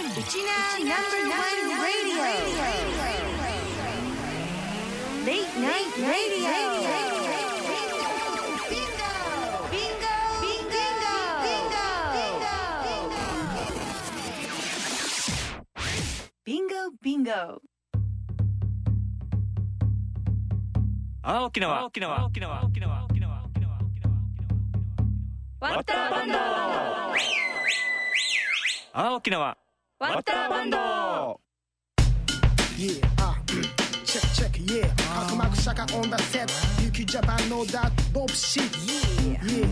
沖縄ワッターバンド沖縄ワッターバンド Check, yeah. Mark Shaka on the set. Yuki Japan know that dope shit. Yeah.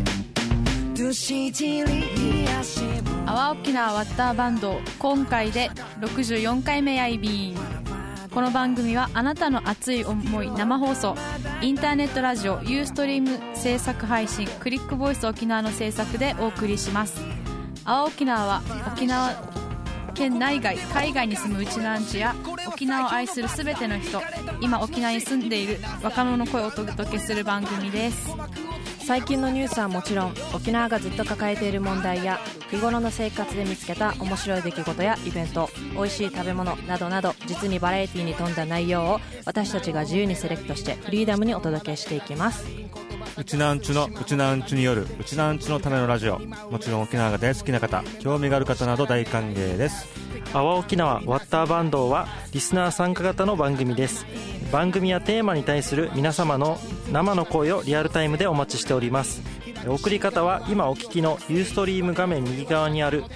阿波沖縄ワッターバンド今回で64回目やいびん。この番組はあなたの熱い思い生放送インターネットラジオユーストリーム制作配信クリックボイス沖縄の制作でお送りします。阿波沖縄は沖縄県内外海外に住むうちなんちや沖縄を愛するすべての人、今沖縄に住んでいる若者の声をお届けする番組です。 最近のニュースはもちろん沖縄がずっと抱えている問題や日頃の生活で見つけた面白い出来事やイベント、美味しい食べ物などなど実にバラエティに富んだ内容を私たちが自由にセレクトしてフリーダムにお届けしていきます。 うちなんちゅのうちなんちゅによるうちなんちゅのためのラジオ、もちろん沖縄が大好きな方、興味がある方など大歓迎です。 阿波沖縄ワッターバンドはリスナー参加型の番組です。番組やテーマに対する皆様の生の声をリアルタイムでお待ちしております。送り方は今お聞きのユーストリーム画面右側にある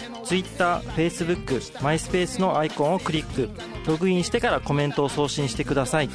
Twitter、Facebook、MySpace のアイコンをクリック、ログインしてからコメントを送信してください。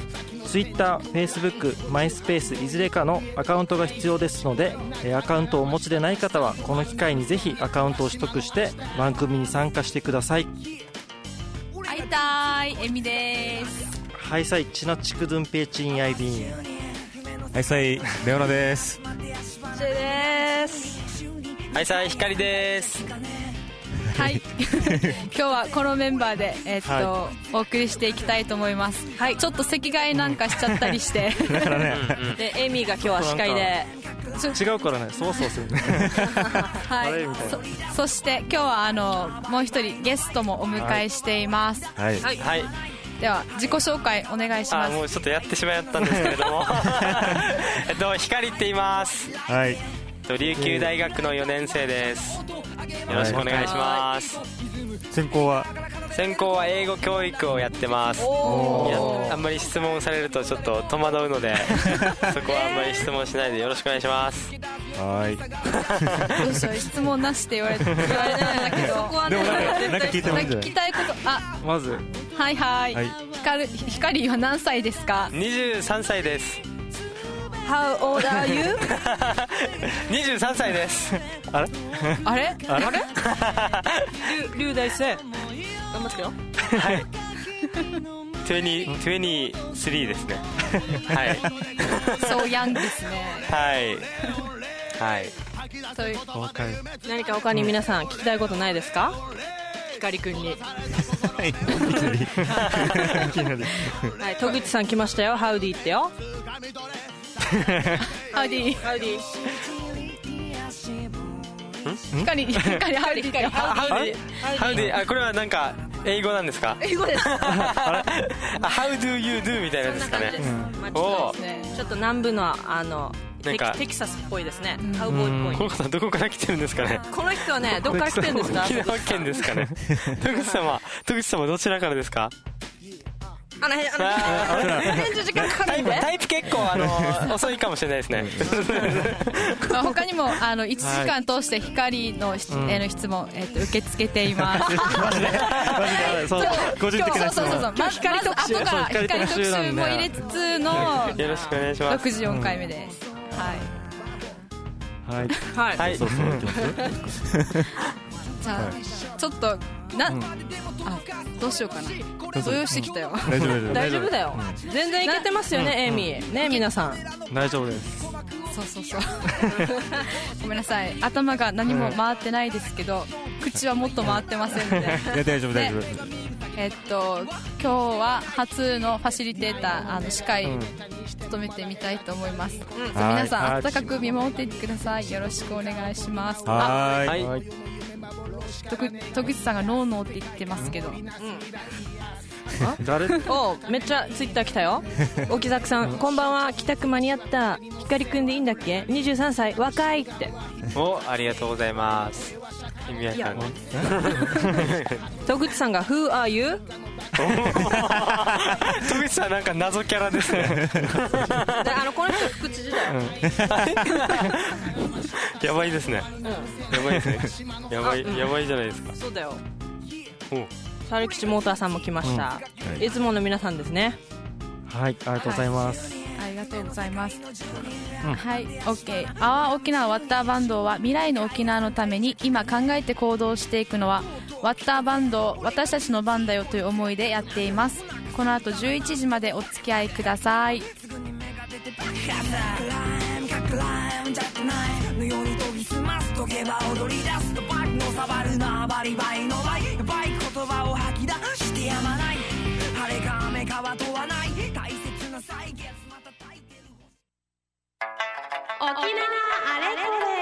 Twitter、Facebook、MySpace いずれかのアカウントが必要ですので、アカウントをお持ちでない方はこの機会にぜひアカウントを取得して番組に参加してください。 会いたいエミです。 はいさいちなちくどんぺいちんやいびん。 はいさいレオナです。 シェです。 はいさいひかりです。 はい今日はこのメンバーで、お送りしていきたいと思います。はい、ちょっと席替えなんかしちゃったりしてだからねでエイミーが今日は司会で違うからね、そうそうするねはい、そして今日はもう一人ゲストもお迎えしています。 はい、 はいはい、 では自己紹介お願いします。 もうちょっとやってしまったんですけれども光って言います。 はい、 琉球大学の4年生です。よろしくお願いします。 専攻は英語教育をやってます。あんまり質問されるとちょっと戸惑うのでそこはあんまり質問しないでよろしくお願いします。 はい、 どうしよう、質問なしって言われないんだけどそこはね、 でもなんか聞いてもいいんじゃない。 聞きたいことまずはいはい、光は何歳ですか。 23歳です。 How old are you? 23歳です。 あれ龍大生頑張ってよ。 はい23ですねはいそうヤンですね。 はいはい、 そういう何か他に皆さん聞きたいことないですか。光くんにはい、戸口さん来ましたよ。ハウディってよ。 ハウディハウディ光ハウディハウディこれはなんか英語なんですか。 英語です How do you do みたいなですかね。 ちょっと南部のテキサスっぽいですね。カウボーイっぽい。 この方どこから来てるんですかね。 この人はねどこから来てるんですか。 沖縄県ですかね。戸口様どちらからですか。 返事時間かかるんでタイプ結構遅いかもしれないですね他にも1時間通して光の質問、受け付けています。 マジで個人的な質問。 まず後から光特集も入れつつのよろしくお願いします。 64回目です。 はいそう行きます。 じゃあちょっとどうしようかな。動揺してきたよ。 大丈夫だよ。全然いけてますよねエイミーね。皆さん大丈夫です。 そうごめんなさい、頭が何も回ってないですけど口はもっと回ってませんので大丈夫。 今日は初のファシリテーター司会務めてみたいと思います。皆さん温かく見守っていてください。よろしくお願いします。 はい。 徳口さんがノーノーって言ってますけど、 誰おめっちゃツイッター来たよ。沖崎さんこんばんは、帰宅間に合った。光くんでいいんだっけ、23歳若いって。 お、ありがとうございます。意味わかんない。 徳口さんが Who are you？ 戸口さんなんか謎キャラですね。 でこの人福知事だよ、 やばいですね、やばいですね。やばいじゃないですか。 そうだよ。猿吉モーターさんも来ました、いつもの皆さんですね。 はい、ありがとうございます、 ありがとうございます、はい、 OK。 阿波沖縄ワッターバンドは未来の沖縄のために今考えて行動していくのはワッターバンド、私たちの番だよという思いでやっています。この後11時までお付き合いください。 沖縄あれこれ。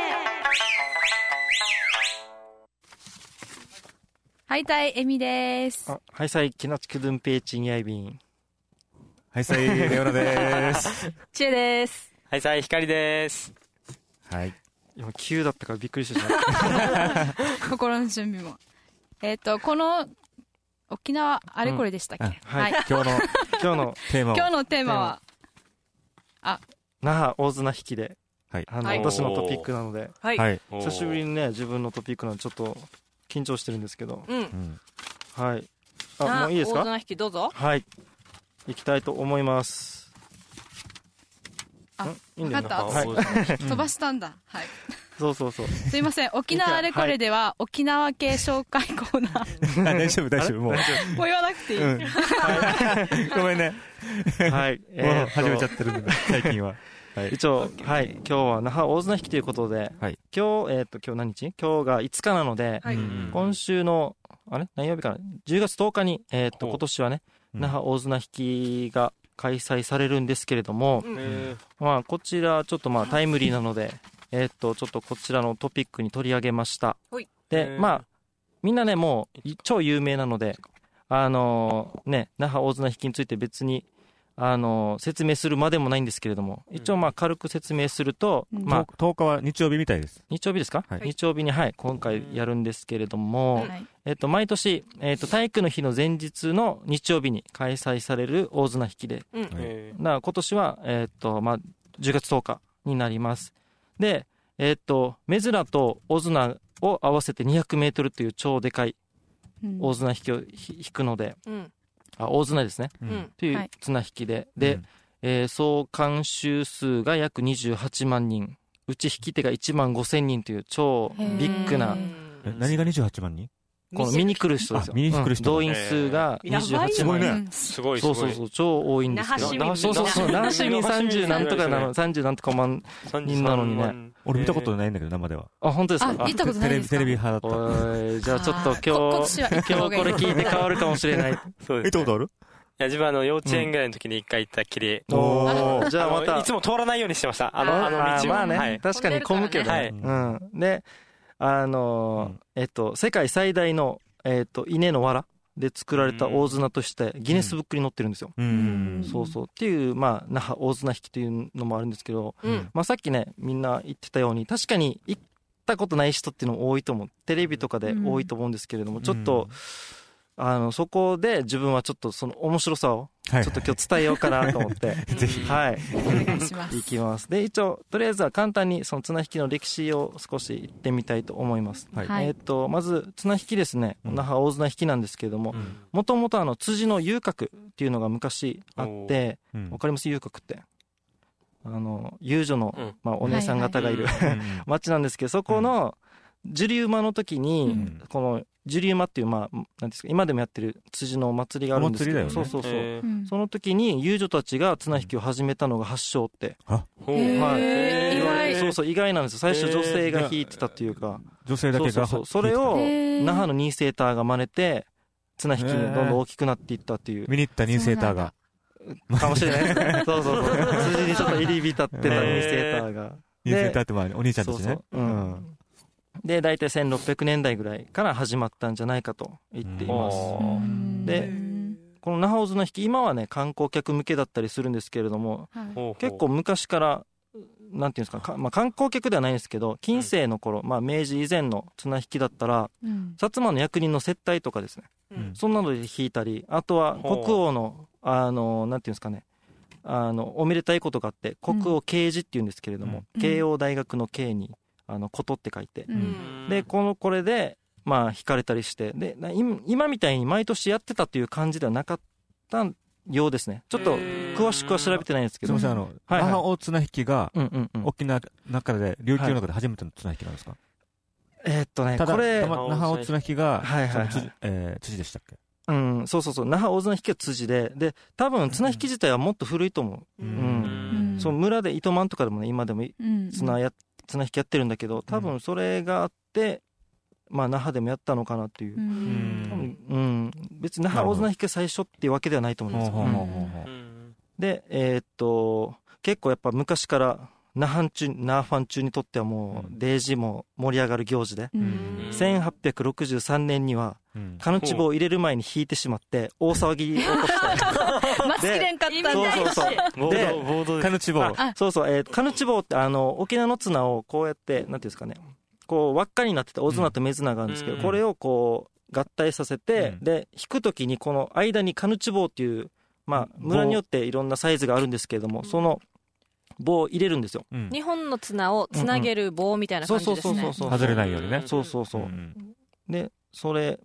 はいたいえみです。 はいさいきなちくどんぺいちんやいびん。 はいさいレオナですちえです。 はいさい光です。 はい、 今急だったからびっくりしてしまった心の準備もこの沖縄あれこれでしたっけ、 はい、 今日のテーマは那覇大綱引きで、 はい、 私のトピックなので、 はい、 久しぶりにね自分のトピックなのでちょっと緊張してるんですけど、はい、もういいですか。 大綱引きどうぞ。 はい、行きたいと思います。いいんだよな、 飛ばしたんだ。はい、 そうすいません、沖縄あれこれでは沖縄系紹介コーナー大丈夫もう言わなくていい、 ごめんね。 はい、 もう始めちゃってるんで最近は。 一応、はい、今日は那覇大綱引きということで、今日何日？今日が5日なので、今週の何曜日かな、10月10日に今年はね那覇大綱引きが開催されるんですけれども、こちらちょっとタイムリーなので、ちょっとこちらのトピックに取り上げました。で、みんなねもう超有名なので、那覇大綱引きについて別に説明するまでもないんですけれども、一応軽く説明すると、 10日は日曜日みたいです。 日曜日ですか？日曜日に今回やるんですけれども、毎年体育の日の前日の日曜日に開催される大綱引きで、今年は10月10日になります。で目面と大綱を合わせて200メートルという超でかい大綱引きを引くので、大綱ですね、という綱引きで、総観衆数が約28万人、うち引き手が1万5000人という超ビッグな。 何が28万人？ この見に来る人ですよ。動員数が28万人。 すごい。 そう超多いんですけど。那覇市民30なんとかなの、30なんとか万人なのにね。 俺見たことないんだけど生では。 本当ですか？ 見たことないですか？ テレビ派だった。 じゃあちょっと今日これ聞いて変わるかもしれない。 行ったことある？ いや自分幼稚園ぐらいの時に一回行ったっきり、 じゃあまたいつも通らないようにしてました。道を。確かに混むけど。で世界最大の稲の藁で作られた大綱としてギネスブックに載ってるんですよ。そうっていう那覇大綱引きというのもあるんですけど、さっきねみんな言ってたように確かに行ったことない人っていうのも多いと思う。テレビとかで多いと思うんですけれども、ちょっとそこで自分はちょっとその面白さをちょっと今日伝えようかなと思ってぜひお願いします。 いきます。で一応とりあえずは簡単にその綱引きの歴史を少し言ってみたいと思います。まず綱引きですね、那覇大綱引きなんですけれども、もともと辻の遊郭っていうのが昔あって、わかります？遊郭って遊女のお姉さん方がいる町なんですけど、そこの樹里馬の時にこの樹里馬っていうなんですか、今でもやってる辻のお祭りがあるんですけど、そうその時に遊女たちが綱引きを始めたのが発祥って。意外なんですよ。最初女性が引いてたっていうか、 女性だけがそれを那覇のニーセーターが真似て綱引きにどんどん大きくなっていったっていう。 見に行ったニーセーターがかもしれないそう辻にちょっと入り浸ってたニーセーターが。 ニーセーターってお兄ちゃんたちね。 で大体1600年代ぐらいから始まったんじゃないかと言っています。でこの那覇大綱引き、今はね観光客向けだったりするんですけれども、結構昔からなんていうんですか、観光客ではないんですけど、近世の頃、明治以前の綱引きだったら、薩摩の役人の接待とかですね、そんなので引いたり、あとは国王のなんていうんですかね、おめでたいことがあって、国王慶事っていうんですけれども、慶応大学の慶にことって書いて、でこれで引かれたりして、で今みたいに毎年やってたという感じではなかったようですね。ちょっと詳しくは調べてないんですけど、 すみません、那覇大綱引きが沖縄の中で、琉球の中で初めての綱引きなんですか？ただこれ那覇大綱引きが辻でしたっけ？ そう、那覇大綱引きは辻で多分綱引き自体はもっと古いと思う。そう村で糸満とかでもね、今でも綱引きやってるんだけど、多分それがあって、那覇でもやったのかなっていう、別に那覇大綱引きが最初っていうわけではないと思います。で結構やっぱ昔から那覇ファン中にとってはもうデージも盛り上がる行事で、1863年にはカヌチボを入れる前に引いてしまって大騒ぎを起こした待ちきれんかったでカヌチボカヌチボって沖縄の綱をこうやってなんていうんですかね、こう輪っかになってて大綱と目綱があるんですけど、これをこう合体させて、で引くときにこの間にカヌチ棒っていう村によっていろんなサイズがあるんですけれども、その棒を入れるんですよ。 日本の綱をつなげる棒みたいな感じですね。 外れないようにね。 でそれ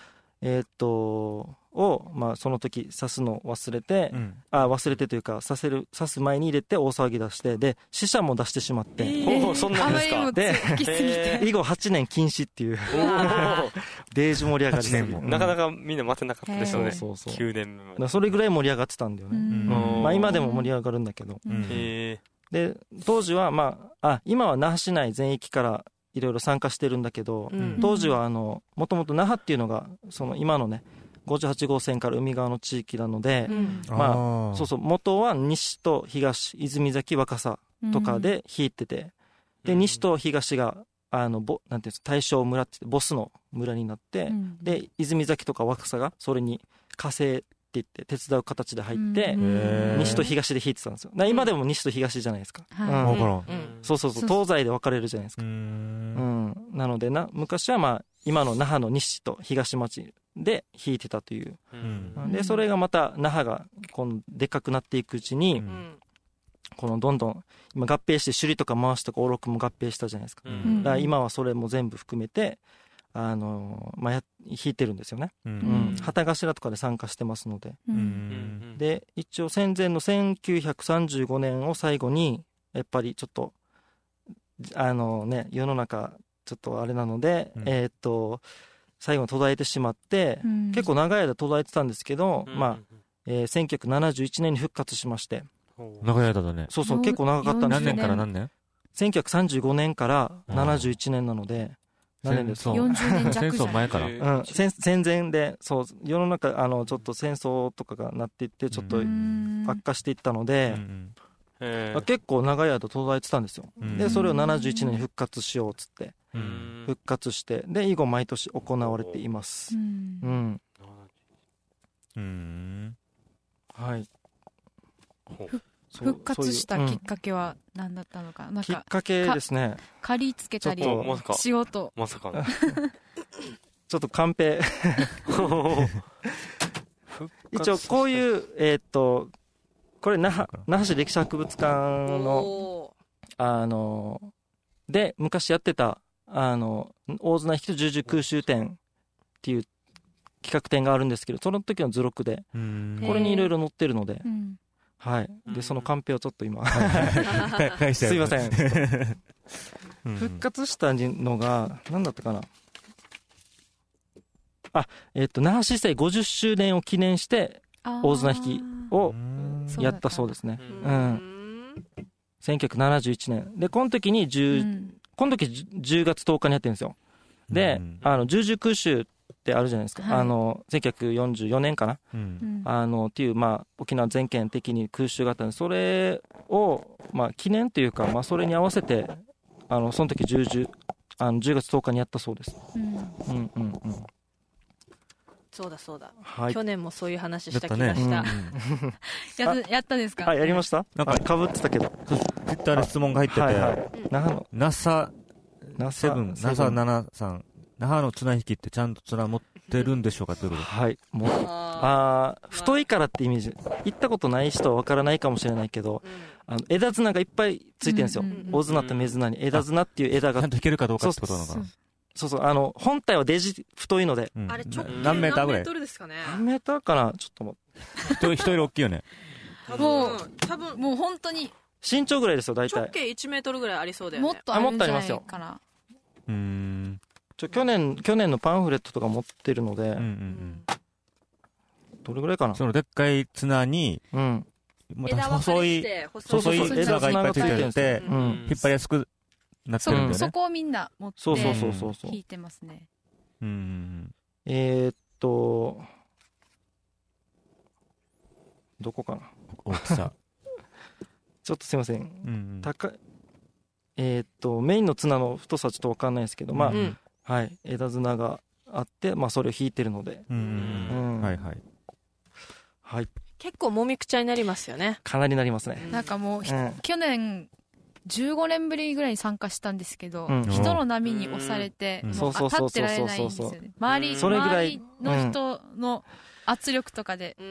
をその時刺すのを忘れて、忘れてというか刺す前に入れて大騒ぎ出して、で死者も出してしまって、 そんなんですか？ で以後8年禁止っていうデージ盛り上がりで、 なかなかみんな待てなかったですよね。9年目までそれぐらい盛り上がってたんだよね。今でも盛り上がるんだけど、で当時は今は那覇市内全域からいろいろ参加してるんだけど、当時はもともと那覇っていうのがその今のね58号線から海側の地域なので、元は西と東、泉崎、若狭とかで引いてて、で西と東がなんていうんですか、大正村ってボスの村になって、で泉崎とか若狭がそれに加勢って言って手伝う形で入って、西と東で引いてたんですよ。今でも西と東じゃないですか。東西で分かれるじゃないですか。なので昔は今の那覇の西と東町で引いてたという、でそれがまた那覇が今度でっかくなっていくうちに、このどんどん今合併して首里とか回しとか大六も合併したじゃないですか。だから今はそれも全部含めて引いてるんですよね。旗頭とかで参加してますので、で一応戦前の1935年を最後にやっぱりちょっと世の中ちょっとあれなので、最後に途絶えてしまって、結構長い間途絶えてたんですけど、1971年に復活しまして。 長い間だね。 結構長かったんですよ。 何年から何年 ？1935年から71年なので、何年ですか ？40年弱じゃない。 戦争前から。 戦前で、世の中ちょっと戦争とかがなっていってちょっと悪化していったので、結構長い間途絶えてたんですよ。でそれを71年に復活しようっつって復活して、で以後毎年行われています。はい。 復活したきっかけは何だったのか。 きっかけですね。 借り付けたりしようと。 まさかちょっとカンペ一応こういうこれ那覇市歴史博物館ので昔やってた大綱引きと十字空襲展っていう企画展があるんですけど、その時の図録でこれにいろいろ載ってるので、でそのカンペをちょっと今すいません復活したのが何だったかな。那覇市政50周年を記念して大綱引きをやったそうですね。1971年で、この時10月10日にやってるんですよ。で十字空襲ってあるじゃないですか。1944年かな、っていう沖縄全県的に空襲があったんで、それを記念というか、それに合わせてその時十字 10月10日にやったそうです。 そうだそうだ、 はい、 去年もそういう話した気がした。 やったですか？ やりました。なんかかぶってたけどツイッターで質問が入ってて、NASA7 NASA73 那覇の綱引きってちゃんと綱持ってるんでしょうかということで。 はい、太いからってイメージ。行ったことない人は分からないかもしれないけど、枝綱がいっぱいついてるんですよ。大綱と目綱に枝綱っていう枝がちゃんと引けるかどうかってことなのかな。 そうそう、本体はデジ太いので、 あれ直径何メーターぐらい？ 何メートルですかね。 何メーターかな、ちょっともう人より大きいよね。 もうもう本当に身長ぐらいですよ、大体。 直径1メートルぐらいありそうだよね。 もっとあるんじゃないかな。 去年のパンフレットとか持ってるので、どれぐらいかな。 そのでっかい綱に、細い枝がいっぱいついてて、引っ張りやすくなってるんだよね。 そこをみんな持って引いてますね。 どこかな、 大きさちょっとすいません、高いメインの綱の太さちょっと分かんないですけど、はい、枝綱があって、それを引いてるので、はい、 結構もみくちゃになりますよね。 かなりなりますね。 なんかもう、去年15年ぶりぐらいに参加したんですけど、人の波に押されて、もう立ってられないんですよね。周りの人の圧力とかで、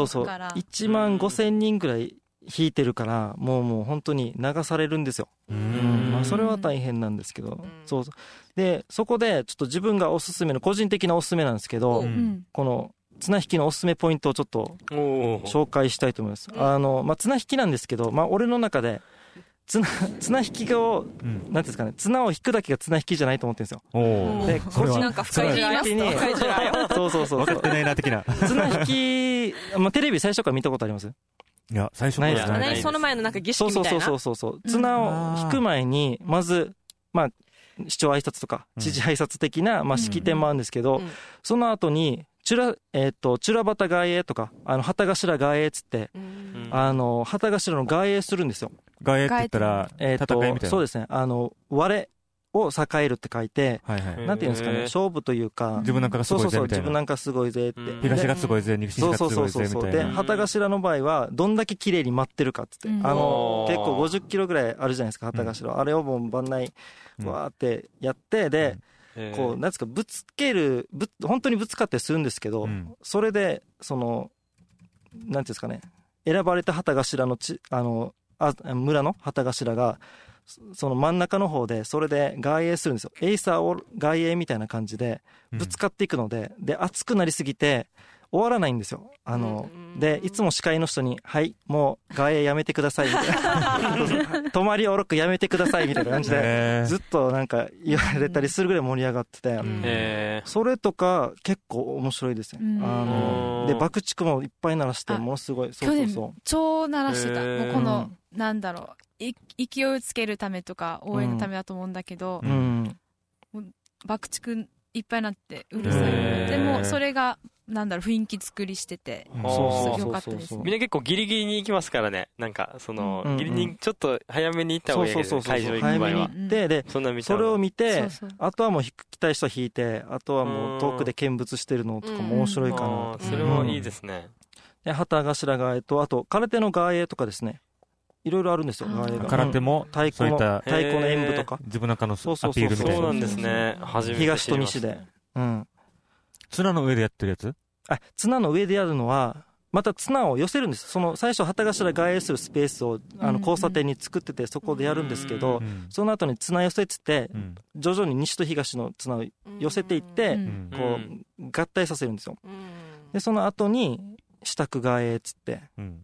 1万5,000人ぐらい引いてるから、もう本当に流されるんですよ。それは大変なんですけど、でそこでちょっと自分がおすすめの個人的なおすすめなんですけど、この綱引きのおすすめポイントをちょっと紹介したいと思います。綱引きなんですけど、俺の中で綱引きを、なんていうんですかね、綱を引くだけが綱引きじゃないと思ってるんですよ。で、 これなんか深い地雷に、 そう分かってないな的な綱引き、テレビ最初から見たことあります？ いや、最初からない。その前のなんか儀式みたいな。 そう綱を引く前にまず市長挨拶とか知事挨拶的な式典もあるんですけど、その後にチュラバタ外営とか旗頭外営っつって、旗頭の外営するんですよ。 外営って言ったら戦いみたいな。 そうですね、我を栄えるって書いて、なんていうんですかね、勝負というか、 自分なんかがすごいぜみたいな。 自分なんかすごいぜって、 東がすごいぜ、西がすごいぜみたいな。 で旗頭の場合はどんだけ綺麗に舞ってるかっつって、結構50キロぐらいあるじゃないですか、旗頭。あれをもう万内わーってやって、でこうなんですか、本当にぶつかってするんですけど、それでなんていうんですかね、選ばれた旗頭の村の旗頭がその真ん中の方でそれで外衛するんですよ。エイサーを外衛みたいな感じでぶつかっていくので、熱くなりすぎて終わらないんですよ。でいつも司会の人に、はいもう外衛やめてくださいみたいな泊まりおろくやめてくださいみたいな感じでずっとなんか言われたりするぐらい盛り上がってて、それとか結構面白いですね。で爆竹もいっぱい鳴らしてものすごい、 去年超鳴らしてた。もうこのなんだろう、勢いをつけるためとか応援のためだと思うんだけど、爆竹いっぱいなってうるさい。でもそれがなんだろう、雰囲気作りしててよかったです。 みんな結構ギリギリに行きますからね。なんかギリにちょっと早めに行った方がいいけど、会場行く場合は早めに行って、でそれを見て、あとはもう引きたい人は引いて、あとはもう遠くで見物してるのとかも面白いかな。 それもいいですね。 で旗頭側と、あと空手の側へとかですね、いろいろあるんですよ。 空手も太鼓の演舞とか、 自分の中のアピールみたいな。 そうなんですね。 東と西で、 綱の上でやってるやつ？ 綱の上でやるのはまた綱を寄せるんです。その最初旗頭外衛するスペースを交差点に作ってて、そこでやるんですけど、その後に綱寄せっつって、徐々に西と東の綱を寄せていって、こう合体させるんですよ。でその後に支度外衛っつって、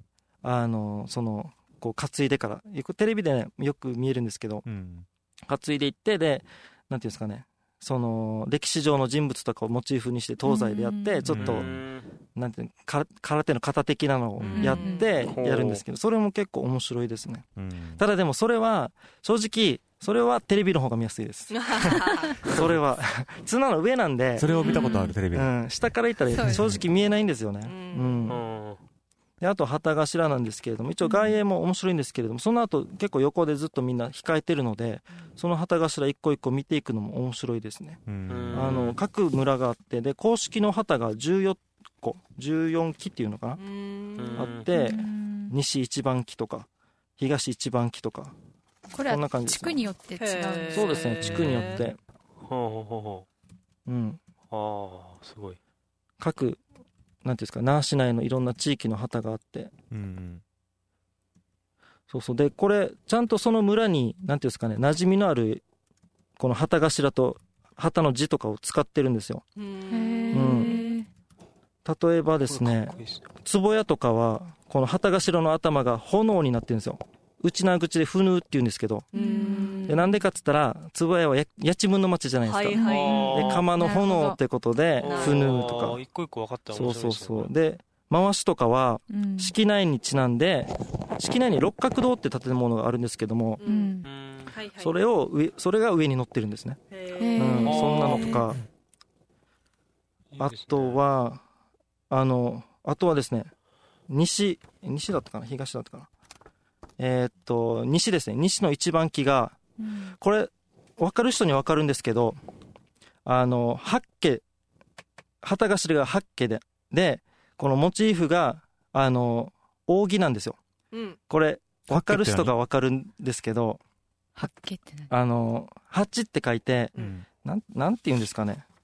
こう担いでから、テレビでねよく見えるんですけど、担いでいって、でなんていうんですかね、その歴史上の人物とかをモチーフにして東西でやって、ちょっとなんていう空手の型的なのをやってやるんですけど、それも結構面白いですね。ただでもそれは正直テレビの方が見やすいですそれは綱の上なんで、 それを見たことあるテレビ、 下からいったら正直見えないんですよね。 であと旗頭なんですけれども、一応外苑も面白いんですけれども、その後結構横でずっとみんな控えてるので、その旗頭一個一個見ていくのも面白いですね。各村があって、で公式の旗が14基っていうのかな、あって、西一番旗とか東一番旗とか、 これは地区によって違う。 そうですね、地区によって。 すごい。 各なんていうんですか、那覇市内のいろんな地域の旗があって、そうそう。でこれちゃんとその村になんていうんですかね、馴染みのあるこの旗頭と旗の字とかを使ってるんですよ。例えばですね、壺屋とかはこの旗頭の頭が炎になってるんですよ。内縄口でフヌーって言うんですけど、でなんでかっつったら壺屋はやちむんの町じゃないですか、で釜の炎ってことでフヌーとか一個一個分かったら面白いですね。そうで回しとかは式内にちなんで、式内に六角堂って建物があるんですけども、それが上に乗ってるんですね。そんなのとか、あとはですね、西だったかな、東だったかな、西ですね。西の一番旗が、これ分かる人に分かるんですけど、八家、旗頭が八家でこのモチーフが扇なんですよ。これ分かる人が分かるんですけど、 八家って八って書いて、なんて言うんですかね。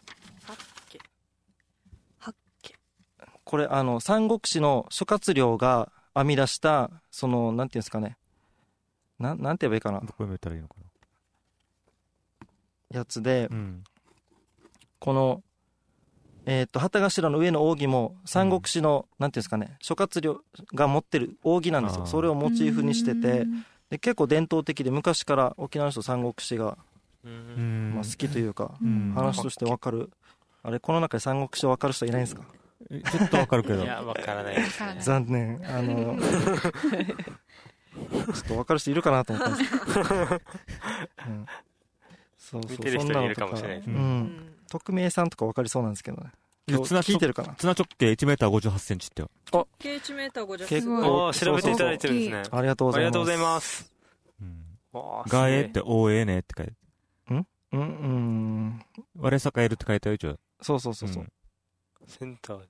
これ三国志の諸葛亮が編み出したそのなんていうんですかね、なんて言えばいいかな、 どこ読めたらいいのかな、 やつで、この旗頭の上の扇も三国志のなんていうんですかね、諸葛亮が持ってる扇なんですよ。それをモチーフにしてて、で結構伝統的で昔から沖縄の人三国志が好きというか、話として分かる。あれ、この中で三国志分かる人いないんですか？ ちょっと分かるけど。 いや、分からない。 残念。ちょっと分かる人いるかなと思ったんですけど、 見てる人いるかもしれないです。 匿名さんとか分かりそうなんですけどね。聞いてるかな。 綱直径 1m58 センチってよ。 直径 1m58。 結構調べていただいてるんですね。 ありがとうございます。 ありがとうございます。 がえっておえねって書いて。我栄えるって書いてあるじゃん。 そう。 センター。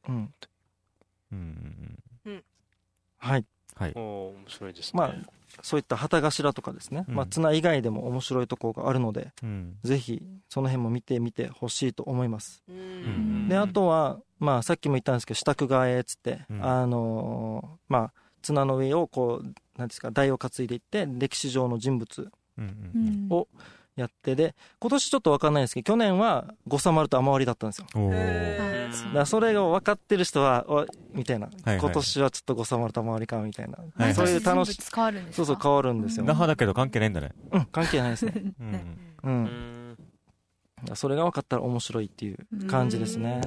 はい。 面白いですね。 まあそういった旗頭とかですね、綱以外でも面白いところがあるので、ぜひその辺も見てみてほしいと思います。であとはまあさっきも言ったんですけど、支度替えっつって、綱の上をこうなんですか、台を担いでいって歴史上の人物をやって、で今年ちょっと分かんないですけど、去年は五三丸と雨割りだったんですよ。だからそれが分かってる人はみたいな、今年はちょっと五三丸と雨割りかみたいな、そういう楽しい、 変わるんですか？ そう変わるんですよ。 那覇だけど関係ないんだね。 関係ないですね。それが分かったら面白いっていう感じですね。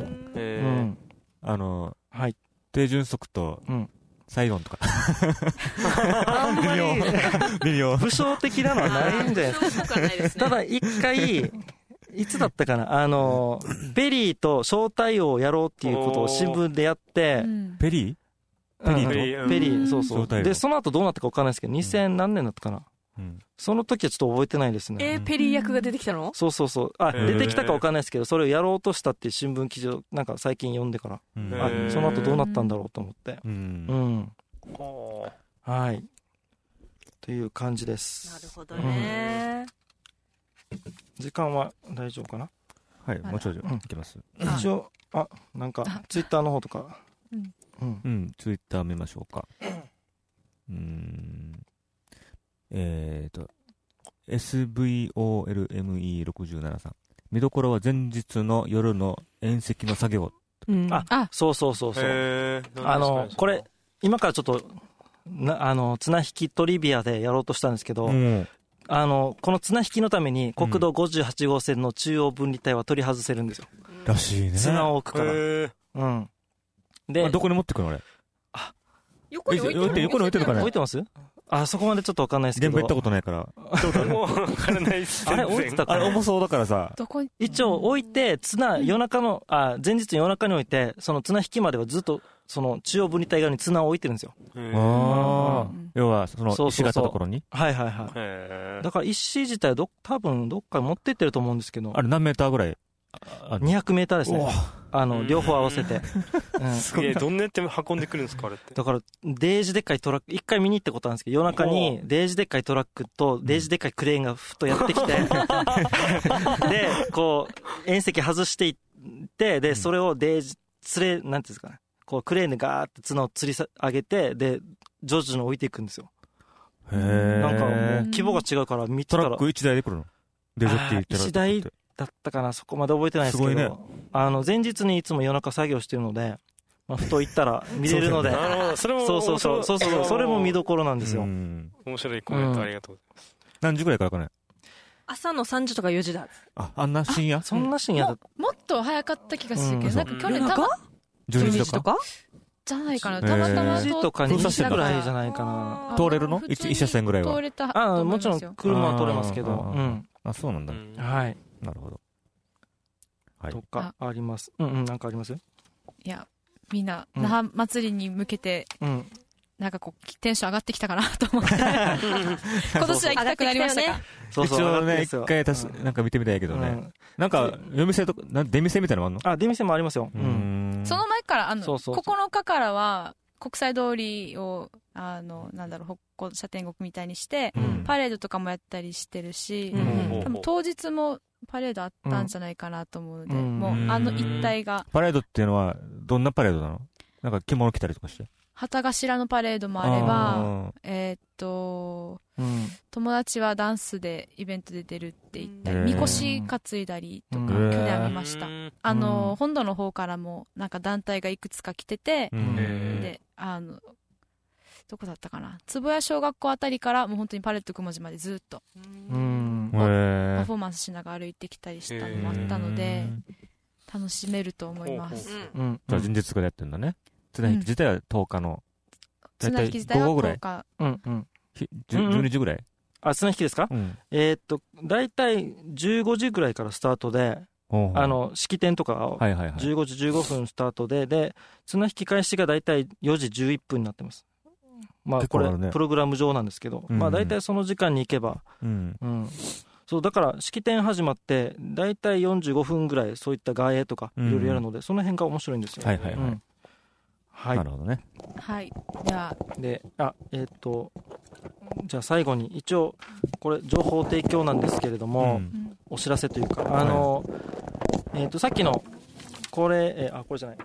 低順速とサイロンとかあんまり微妙武将的なのはないんじゃないですか。ただ一回いつだったかな、ペリーと招待王をやろうっていうことを新聞でやって、 ペリーそうでその後どうなったか分かんないですけど、2000何年だったかな、その時はちょっと覚えてないですね。 ペリー役が出てきたの？ そう出てきたか分かんないですけど、それをやろうとしたっていう新聞記事をなんか最近読んでから、その後どうなったんだろうと思って、はいという感じです。 なるほどね。 時間は大丈夫かな？ はい、もうちょいいきます。 一応なんかツイッターの方とか、 ツイッター見ましょうか。SVOLME67 さん、見どころは前日の夜の宴席の作業。 そうこれ今からちょっと綱引きトリビアでやろうとしたんですけど、この綱引きのために国道58号線の中央分離帯は取り外せるんですよ。 らしいね。 綱を置くから。 で、どこに持ってくの俺。 横に置いてるかね。置いてます？ そこまでちょっと分かんないですけど、 現場行ったことないからもう分からないっす。 あれ置いてたかな。 あれ重そうだからさ、 どこに一応置いて夜中の前日の夜中に置いて、その綱引きまではずっとその中央分離帯側に綱を置いてるんですよ。 要はその石型のところに。 はいはいはい。だから石自体多分どっかに持ってってると思うんですけど、 あれ何メーターぐらい 200メーターですね。両方合わせて。 すげえ、どんなやって運んでくるんですか、あれって。 だから、デージでっかいトラック、一回見に行ったことあるんですけど、夜中にデージでっかいトラックとデージでっかいクレーンがふっとやってきて、で、こう、縁石外していって、で、それをデージ、なんていうんですかね、こう、クレーンでガーって綱を吊り上げて、で、徐々に置いていくんですよ。なんかもう、規模が違うから見てたら。 トラック1台で来るの？デジョって言ってる。 1台だったかな、そこまで覚えてないですけど、すごいね。前日にいつも夜中作業してるので、ふと行ったら見れるので、 なるほど、それもそうそれも見どころなんですよ。 面白いコメントありがとうございます。 何時ぐらいからかね？ 朝の3時とか4時だ。 あんな深夜？ そんな深夜だ。 もっと早かった気がするけど、なんか去年 12時とかじゃないかな。たまたま 10時とか2時ぐらいじゃないかな。 通れるの？1車線ぐらいは。 通れた。 もちろん車は通れますけど。 そうなんだ。 はい。 なるほど。 とかあります。なんかあります？ いや、みんな那覇祭りに向けて、なんかこうテンション上がってきたかなと思って今年は行きたくなりましたか？ 一応ね、一回なんか見てみたいけどね。なんか夜店とか出店みたいなのあるの？ 出店もありますよ。 その前から9日からは国際通りをなんだろう、北港社天国みたいにしてパレードとかもやったりしてるし、多分当日もパレードあったんじゃないかなと思うので、もう一帯が。 パレードっていうのはどんなパレードなの？なんか着物着たりとかして？ 旗頭のパレードもあれば、友達はダンスでイベントで出るって言ったり、みこし担いだりとか去年は見ました。本土の方からもなんか団体がいくつか来てて、でどこだったかな、坪谷小学校あたりからもう本当にパレット雲寺までずっとパフォーマンスしながら歩いてきたりしたのもあったので、楽しめると思います。 じゃあ前日からやってんだね。綱引き自体は10日の綱引き自体は10日、 12時ぐらい。 綱引きですか？だいたい15時ぐらいからスタートで、式典とか15時15分スタートで綱引き開始がだいたい4時11分になってます。これプログラム上なんですけど、だいたいその時間に行けば、そうだから式典始まってだいたい45分ぐらいそういった外営とかいろいろやるので、その辺が面白いんですよ。 なるほどね。 はい。 じゃあ最後に一応これ情報提供なんですけれども、お知らせというか、さっきのこれこれじゃない。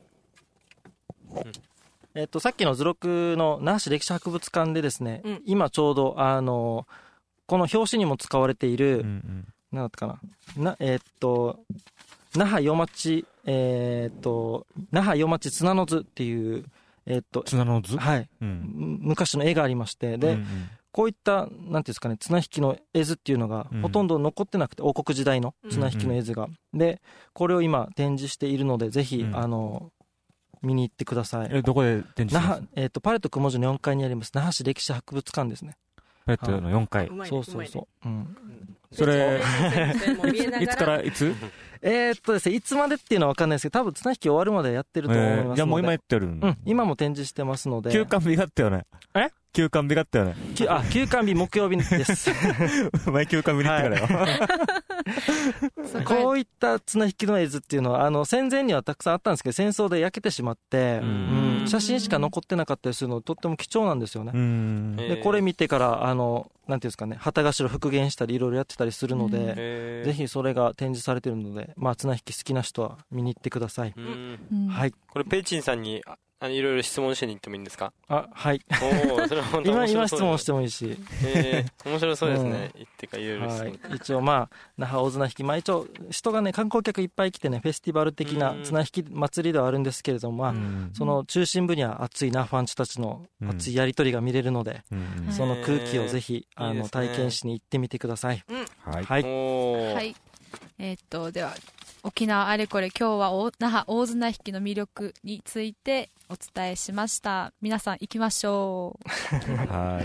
さっきの図録の那覇市歴史博物館でですね、今ちょうどこの表紙にも使われている、何だったかな、那覇夜町那覇夜町綱の図っていう綱の図、 昔の絵がありまして、で、こういったなんていうんですかね、綱引きの絵図っていうのがほとんど残ってなくて、王国時代の綱引きの絵図が、でこれを今展示しているので、ぜひ見に行ってください。 どこで展示してます？ パレット雲寺の4階にあります那覇市歴史博物館ですね。 パレットの4階。 そうそうそう。 それいつからいつ？ ですね、いつまでっていうのは分かんないですけど、多分綱引き終わるまでやってると思いますので。 じゃあもう今やってる？ 今も展示してますので。 休館日があったよね。休館日があったよね。 休館日木曜日です。 前休館日に行ってからよ。 こういった綱引きの絵図っていうのは戦前にはたくさんあったんですけど、戦争で焼けてしまって、写真しか残ってなかったりするのでとっても貴重なんですよね。でこれ見てからなんていうんですかね、旗頭復元したりいろいろやってたりするので、ぜひそれが展示されているので、綱引き好きな人は見に行ってください。はい。 これペイチンさんにいろいろ質問しに行ってもいいんですか？ はい。 それは本当面白そう。 今質問してもいいし。 面白そうですね。行ってかいろいろ質問。 一応那覇大綱引き、一応人がね、観光客いっぱい来てね、フェスティバル的な綱引き祭りではあるんですけれども、その中心部には熱い那覇ファンチたちの熱いやり取りが見れるので、その空気をぜひ体験しに行ってみてください。 はい。 はい。では沖縄あれこれ、今日は那覇大綱引きの魅力についてお伝えしました。皆さん行きましょう。 はい。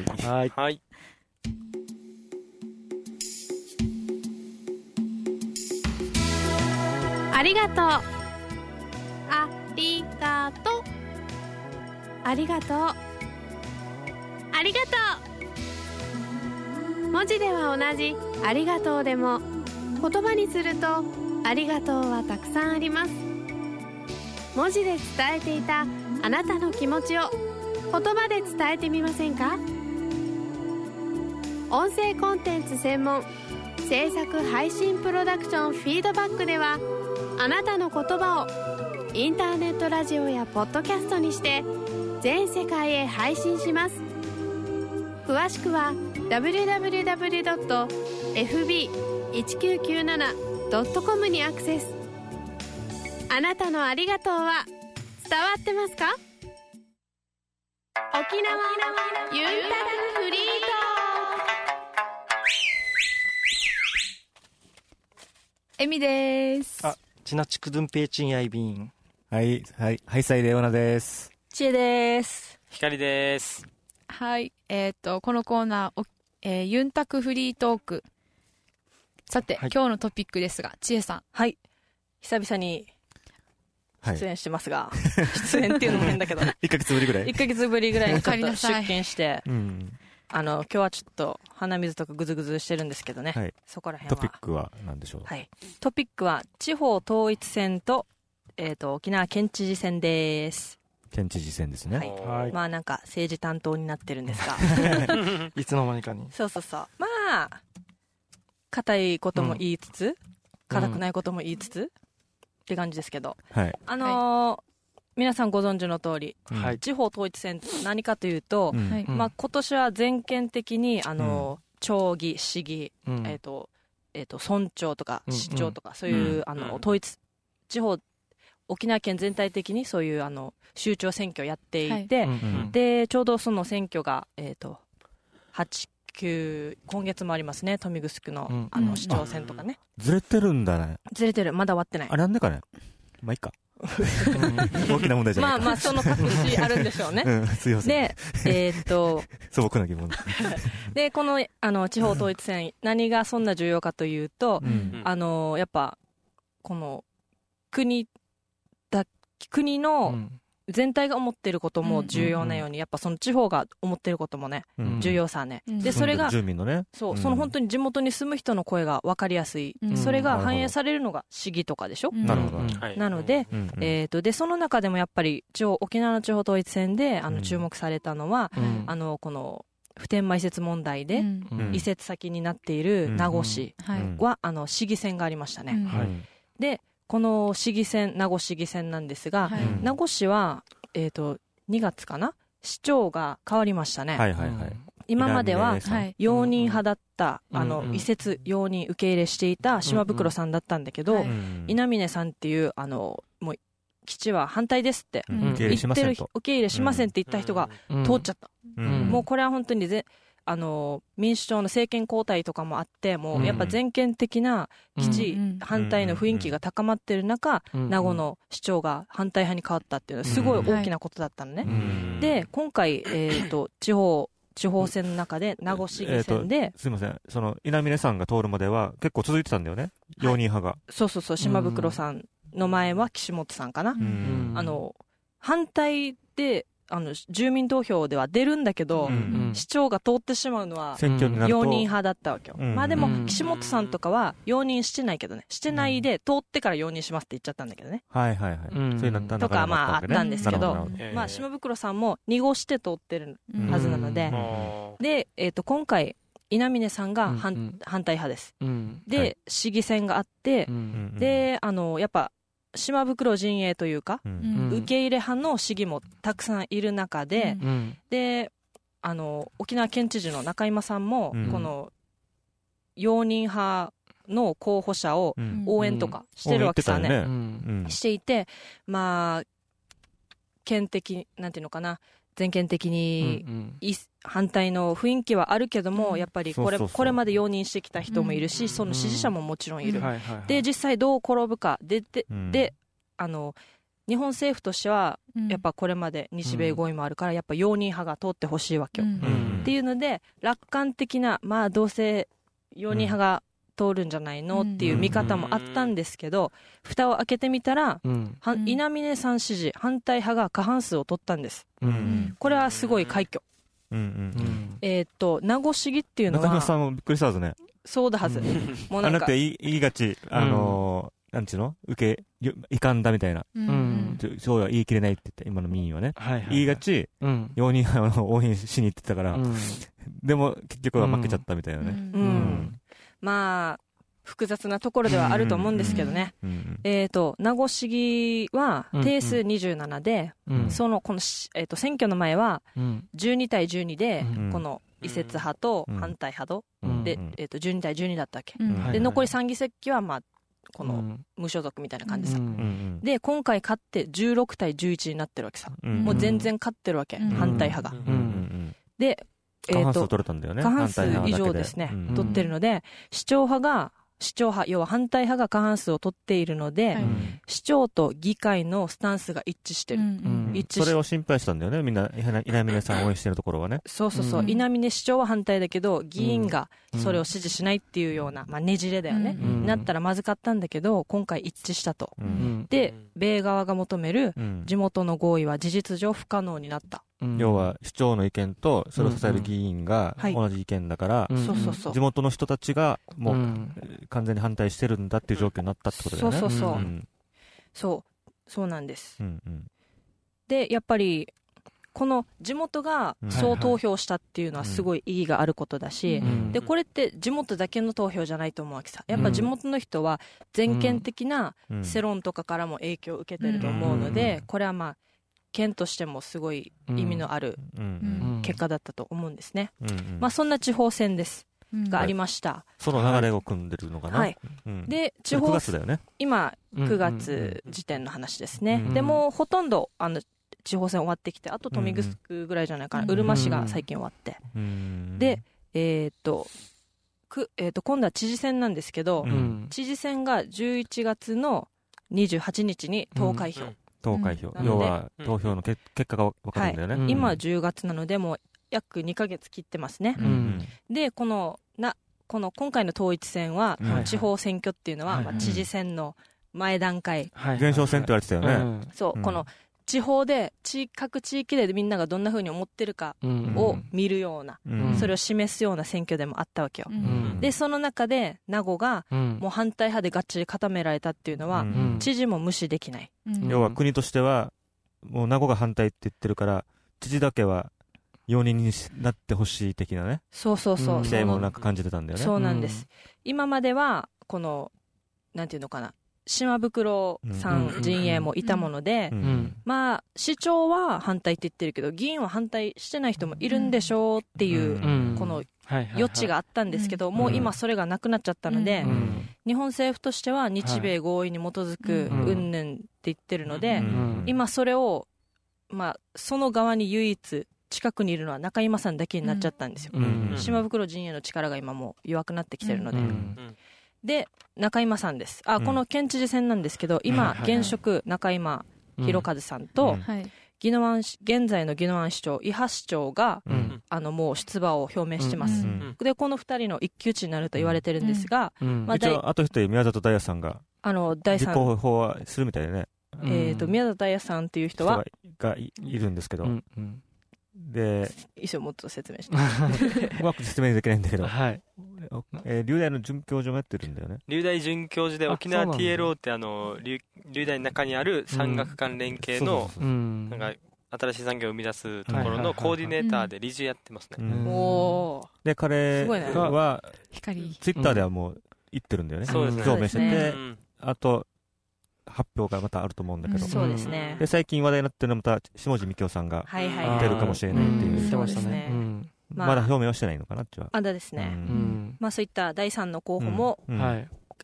はい。 ありがとう。ありがとう。ありがとう。ありがとう。文字では同じありがとうでも、言葉にするとありがとうはたくさんあります。文字で伝えていたあなたの気持ちを言葉で伝えてみませんか？音声コンテンツ専門制作配信プロダクションフィードバックでは、あなたの言葉をインターネットラジオやポッドキャストにして全世界へ配信します。詳しくは www.fb1997.com にアクセス。あなたのありがとうは伝わってますか？沖縄ユンタクフリートエミです。 チナチクドゥンペイチンヤイビン。 はい、ハイサイレオナです。 ちえです。 光です。 はい、このコーナー、ユンタクフリートーク。さて、今日のトピックですが、ちえさん。 はい。久々に出演してますが、出演っていうのも変だけど。 1ヶ月ぶりぐらい ?1 ヶ月ぶりぐらいにちょっと出勤して、 今日はちょっと鼻水とかグズグズしてるんですけどね。 はい、 そこら辺は。 トピックは何でしょう？ はい。トピックは地方統一選と、沖縄県知事選です。 県知事選ですね。 はい。まあなんか政治担当になってるんですが。 いつの間にかに。 そう。まあ、硬いことも言いつつ、硬くないことも言いつつ、って感じですけど。 はい。 皆さんご存知の通り、地方統一選何かというと、まあ今年は全県的に町議、市議、村長とか市長とか、そういう統一地方沖縄県全体的にそういう州長選挙をやっていて、でちょうどその選挙が8、9今月もありますね。豊見城の市長選とかね。 ずれてるんだね。 ずれてる。まだ終わってない。 なんでかね。まあいいか。大きな問題じゃないか。 まあその隠しあるんでしょうね。 すいません。 で素朴な疑問。 でこの地方統一選何がそんな重要かというと、やっぱこの国の全体が思っていることも重要なように、やっぱその地方が思っていることもね、重要さね。でそれが住民のね、 その本当に地元に住む人の声が分かりやすい、それが反映されるのが市議とかでしょ。 なるほど。 なので、でその中でもやっぱり沖縄の地方統一選で注目されたのは、この普天間移設問題で移設先になっている名護市は市議選がありましたね。でこの市議選、名護市議選なんですが、名護市は、2月かな、市長が変わりましたね。今までは容認派だった、移設容認受け入れしていた島袋さんだったんだけど、稲峰さんっていうもう基地は反対ですって言ってる、受け入れしませんって言った人が通っちゃった。もうこれは本当に民主党の政権交代とかもあって、もうやっぱ全県的な基地反対の雰囲気が高まってる中、名護の市長が反対派に変わったっていうのはすごい大きなことだったのね。で今回地方選の中で名護市議選で、 すいません、その稲峰さんが通るまでは結構続いてたんだよね、容認派が。 そう島袋さんの前は岸本さんかな。反対で住民投票では出るんだけど、市長が通ってしまうのは容認派だったわけよ。まあでも岸本さんとかは容認してないけどね、してないで通ってから容認しますって言っちゃったんだけどね。 そういうのとかまああったんですけど、まあ島袋さんも濁して通ってるはずなので、で今回稲峰さんが反対派です。で市議選があって、でやっぱ島袋陣営というか、受け入れ派の市議もたくさんいる中で、で沖縄県知事の中今さんも、この容認派の候補者を応援とかしてるわけさね、していて、まあ県的なんていうのかな、 全権的に反対の雰囲気はあるけども、やっぱりこれまで容認してきた人もいるし、その支持者ももちろんいる。で実際どう転ぶかで日本政府としてはやっぱこれまで日米合意もあるからやっぱ容認派が通ってほしいわけよ、っていうので楽観的な、まあどうせ容認派が通るんじゃないのっていう見方もあったんですけど、蓋を開けてみたら、稲峰さん支持反対派が過半数を取ったんです、これはすごい快挙。名護市議っていうのは中島さんもびっくりしたはずね。 そうだはずもうなんかって言いがち、なんちゅうの受け遺憾だみたいな、そうは言い切れないって言って、今の民意はね、言いがち、容認派を応援しに行ってたから、でも結局は負けちゃったみたいなね。 まあ複雑なところではあると思うんですけどね。名護市議は定数27で、この選挙の前は12対12で、この移設派と反対派とで12対12だったっけ。で残り3議席はまあこの無所属みたいな感じさ、で今回勝って16対11になってるわけさ、もう全然勝ってるわけ、反対派が、で過半数取れたんだよね。 過半数以上ですね、取ってるので、市長派要は反対派が過半数を取っているので、市長と議会のスタンスが一致してる、 それを心配したんだよね、みんな。稲峰さんを応援してるところはね。そう、 稲峰市長は反対だけど議員がそれを支持しないっていうような、ねじれだよね、なったらまずかったんだけど、今回一致したと、で米側が求める地元の合意は事実上不可能になった、 要は市長の意見とそれを支える議員が同じ意見だから、地元の人たちがもう完全に反対してるんだっていう状況になったってことだよね。 そうなんです、でやっぱりこの地元がそう投票したっていうのはすごい意義があることだし、でこれって地元だけの投票じゃないと思うわけさ。やっぱ地元の人は全県的な世論とかからも影響を受けてると思うので、これはまあ県としてもすごい意味のある結果だったと思うんですね。まあそんな地方選ですがありました。 その流れを組んでるのかな。 で地方 9月だよね。 今9月時点の話ですね。でもほとんど地方選終わってきて、あと豊見城ぐらいじゃないかな、うるま市が最近終わって、で今度は知事選なんですけど、知事選が11月の28日に投開票、 要は投票の結果が分かるんだよね。 今は10月なのでもう約2ヶ月切ってますね。で今回の統一選は、地方選挙っていうのは、知事選の前段階、 前哨戦って言われてたよね。 この地方で各地域でみんながどんな風に思ってるかを見るような、それを示すような選挙でもあったわけよ。でその中で名護がもう反対派でがっちり固められたっていうのは、知事も無視できない。 要は国としてはもう名護が反対って言ってるから、知事だけは容認になってほしい的なね、期待もなんか感じてたんだよね。 そうなんです、今まではこのなんていうのかな、島袋さん陣営もいたもので、まあ市長は反対って言ってるけど議員は反対してない人もいるんでしょうっていうこの余地があったんですけど、もう今それがなくなっちゃったので、日本政府としては日米合意に基づく云々って言ってるので、今それをまあその側に唯一近くにいるのは中今さんだけになっちゃったんですよ。島袋陣営の力が今もう弱くなってきてるので、で中今さんです。この県知事選なんですけど、今現職中今博和さんと、現在の宜野湾市長伊波市長が、もう出馬を表明してます。でこの2人の一騎打ちになると言われてるんですが、 一応あと一人宮里大也さんが立候補はするみたいでね。 宮里大也さんっていう人はがいるんですけど、で一緒もっと説明してうまく説明できないんだけど、龍大の准教授もやってるんだよね。 龍大准教授で沖縄 TLO って龍大の中にある産学関連系のなんか新しい産業を生み出すところのコーディネーターで理事やってますね。 で彼はツイッターではもう言ってるんだよね。表明してて、あと発表がまたあると思うんだけど、 そうですね。 で最近話題になってるのはまた下地幹夫さんが出るかもしれないっていう。 そうですね。 まだ表明はしてないのかなっては。 まだですね。まあそういった第3の候補も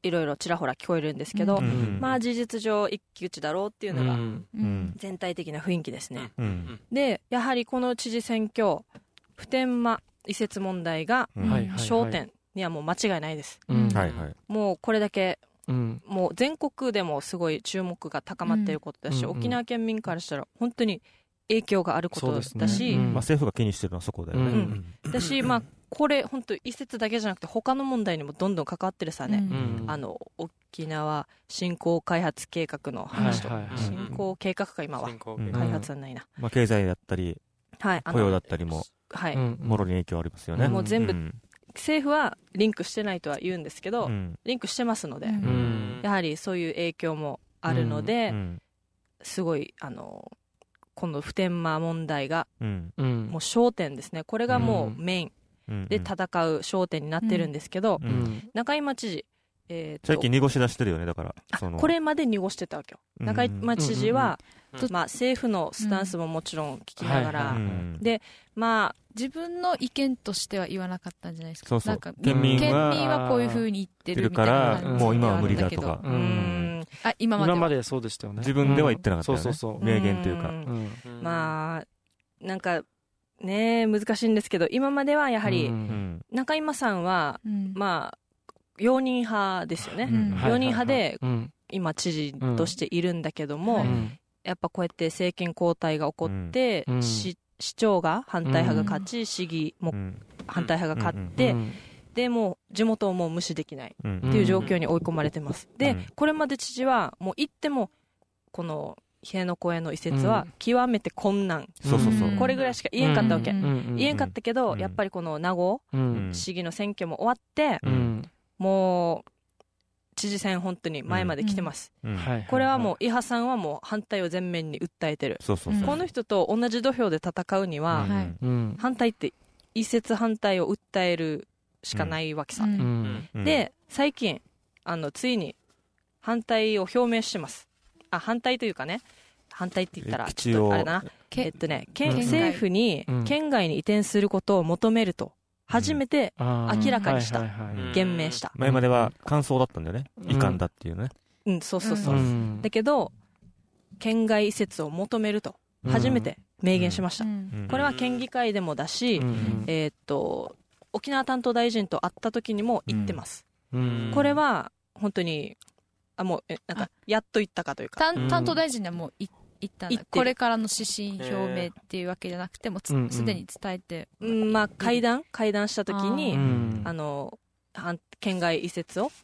いろいろちらほら聞こえるんですけど、まあ事実上一騎打ちだろうっていうのが全体的な雰囲気ですね。でやはりこの知事選挙普天間移設問題が焦点にはもう間違いないです。もうこれだけもう全国でもすごい注目が高まっていることだし、沖縄県民からしたら本当に影響があることだし、 政府が気にしてるのはそこだよね。 だし、まあこれ本当移設だけじゃなくて他の問題にもどんどん関わってるさね。沖縄振興開発計画の話とか、振興計画か今は開発はないな。 まあ経済だったり雇用だったりももろに影響ありますよね。 もう全部政府はリンクしてないとは言うんですけど、リンクしてますので、やはりそういう影響もあるので、すごいこの普天間問題がもう焦点ですね。これがもうメインで戦う焦点になってるんですけど、中井町知事、 最近濁し出してるよね。だからこれまで濁してたわけよ。中井町知事は、まあ、政府のスタンスももちろん聞きながら、でまあ自分の意見としては言わなかったんじゃないですか。 そうそう、 なんか県民はこういう風に言ってるみたいな感じで、 もう今は無理だとか、 今までそうでしたよね。 自分では言ってなかったよね。明言というか、 まあなんかね難しいんですけど、今まではやはり中今さんは、まあ容認派ですよね。容認派で今知事としているんだけども、やっぱこうやって政権交代が起こって、市長が反対派が勝ち、市議も反対派が勝って、でもう地元をもう無視できないっていう状況に追い込まれてます。でこれまで知事はもう言ってもこの辺野古への移設は極めて困難、これぐらいしか言えんかったわけ。言えんかったけど、やっぱりこの名護市議の選挙も終わって、もう知事選本当に前まで来てます。これはもう伊波さんはもう反対を前面に訴えてる。この人と同じ土俵で戦うには、反対って移設反対を訴えるしかないわけさ。で最近ついに反対を表明してます。反対というかね、反対って言ったらちょっとあれだな、政府に県外に移転することを求めると初めて明らかにした、言明した。 前までは感想だったんだよね、遺憾だっていうね。 そうだけど県外移設を求めると初めて明言しました。これは県議会でもだし、沖縄担当大臣と会った時にも言ってます。これは本当にもうなんかやっと言ったかというか、 担当大臣にはもう言ったんだ。これからの指針表明っていうわけじゃなくてもすでに伝えて、 まあ会談した時に県外移設を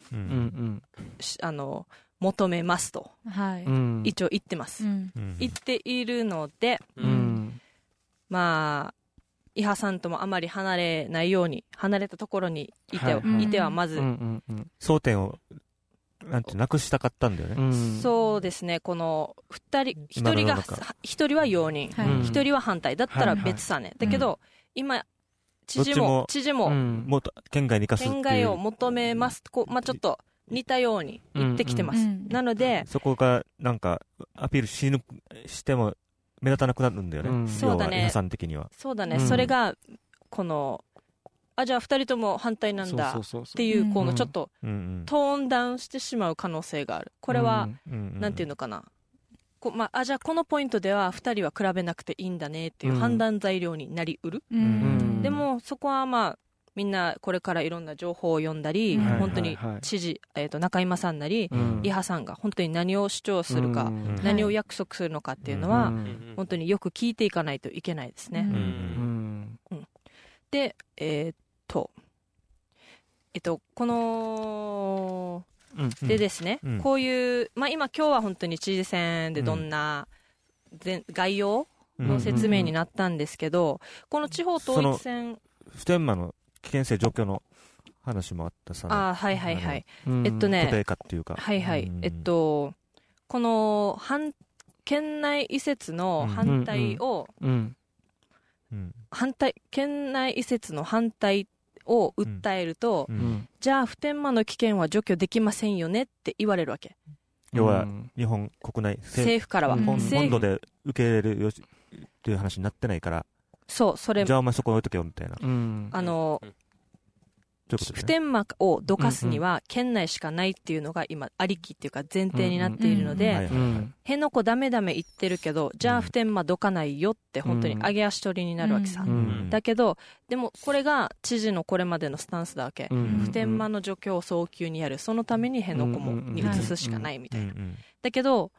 求めますと一応言ってます。言っているので、まあ伊波さんともあまり離れないように、離れたところにいてはまず争点をなくしたかったんだよね。 そうですね。この1人は容認、1人は反対だったら別さね。だけど今知事も県外に行かすっていう、 県外を求めます。まあちょっと似たように言ってきてます。なのでそこがなんかアピールしても目立たなくなるんだよね。 そうだね。 予算的には。 そうだね。それがこのじゃあ2人とも反対なんだっていうこのちょっとトーンダウンしてしまう可能性がある。これはなんていうのかな、じゃあこのポイントでは2人は比べなくていいんだねっていう判断材料になりうる。でもそこはまあみんなこれからいろんな情報を読んだり、本当に知事中今さんなり伊波さんが本当に何を主張するか、何を約束するのかっていうのは本当によく聞いていかないといけないですね。でこのでですね、こういう、今日は本当に知事選でどんな概要の説明になったんですけど、この地方統一選普天間の危険性状況の話もあったさ、 はい固定化っていうか、 この県内移設の反対を県内移設の反対を訴えると、じゃあ普天間の危険は除去できませんよねって言われるわけ。 要は日本国内政府からは本土で受け入れるという話になってないから、 それじゃあお前そこ置いとけよみたいな。 普天間をどかすには県内しかないっていうのが今ありきっていうか前提になっているので、辺野古ダメダメ言ってるけど、じゃあ普天間どかないよって本当に上げ足取りになるわけさ、だけどでもこれが知事のこれまでのスタンスだわけ、普天間の除去を早急にやる、そのために辺野古に移すしかないみたいな、だけど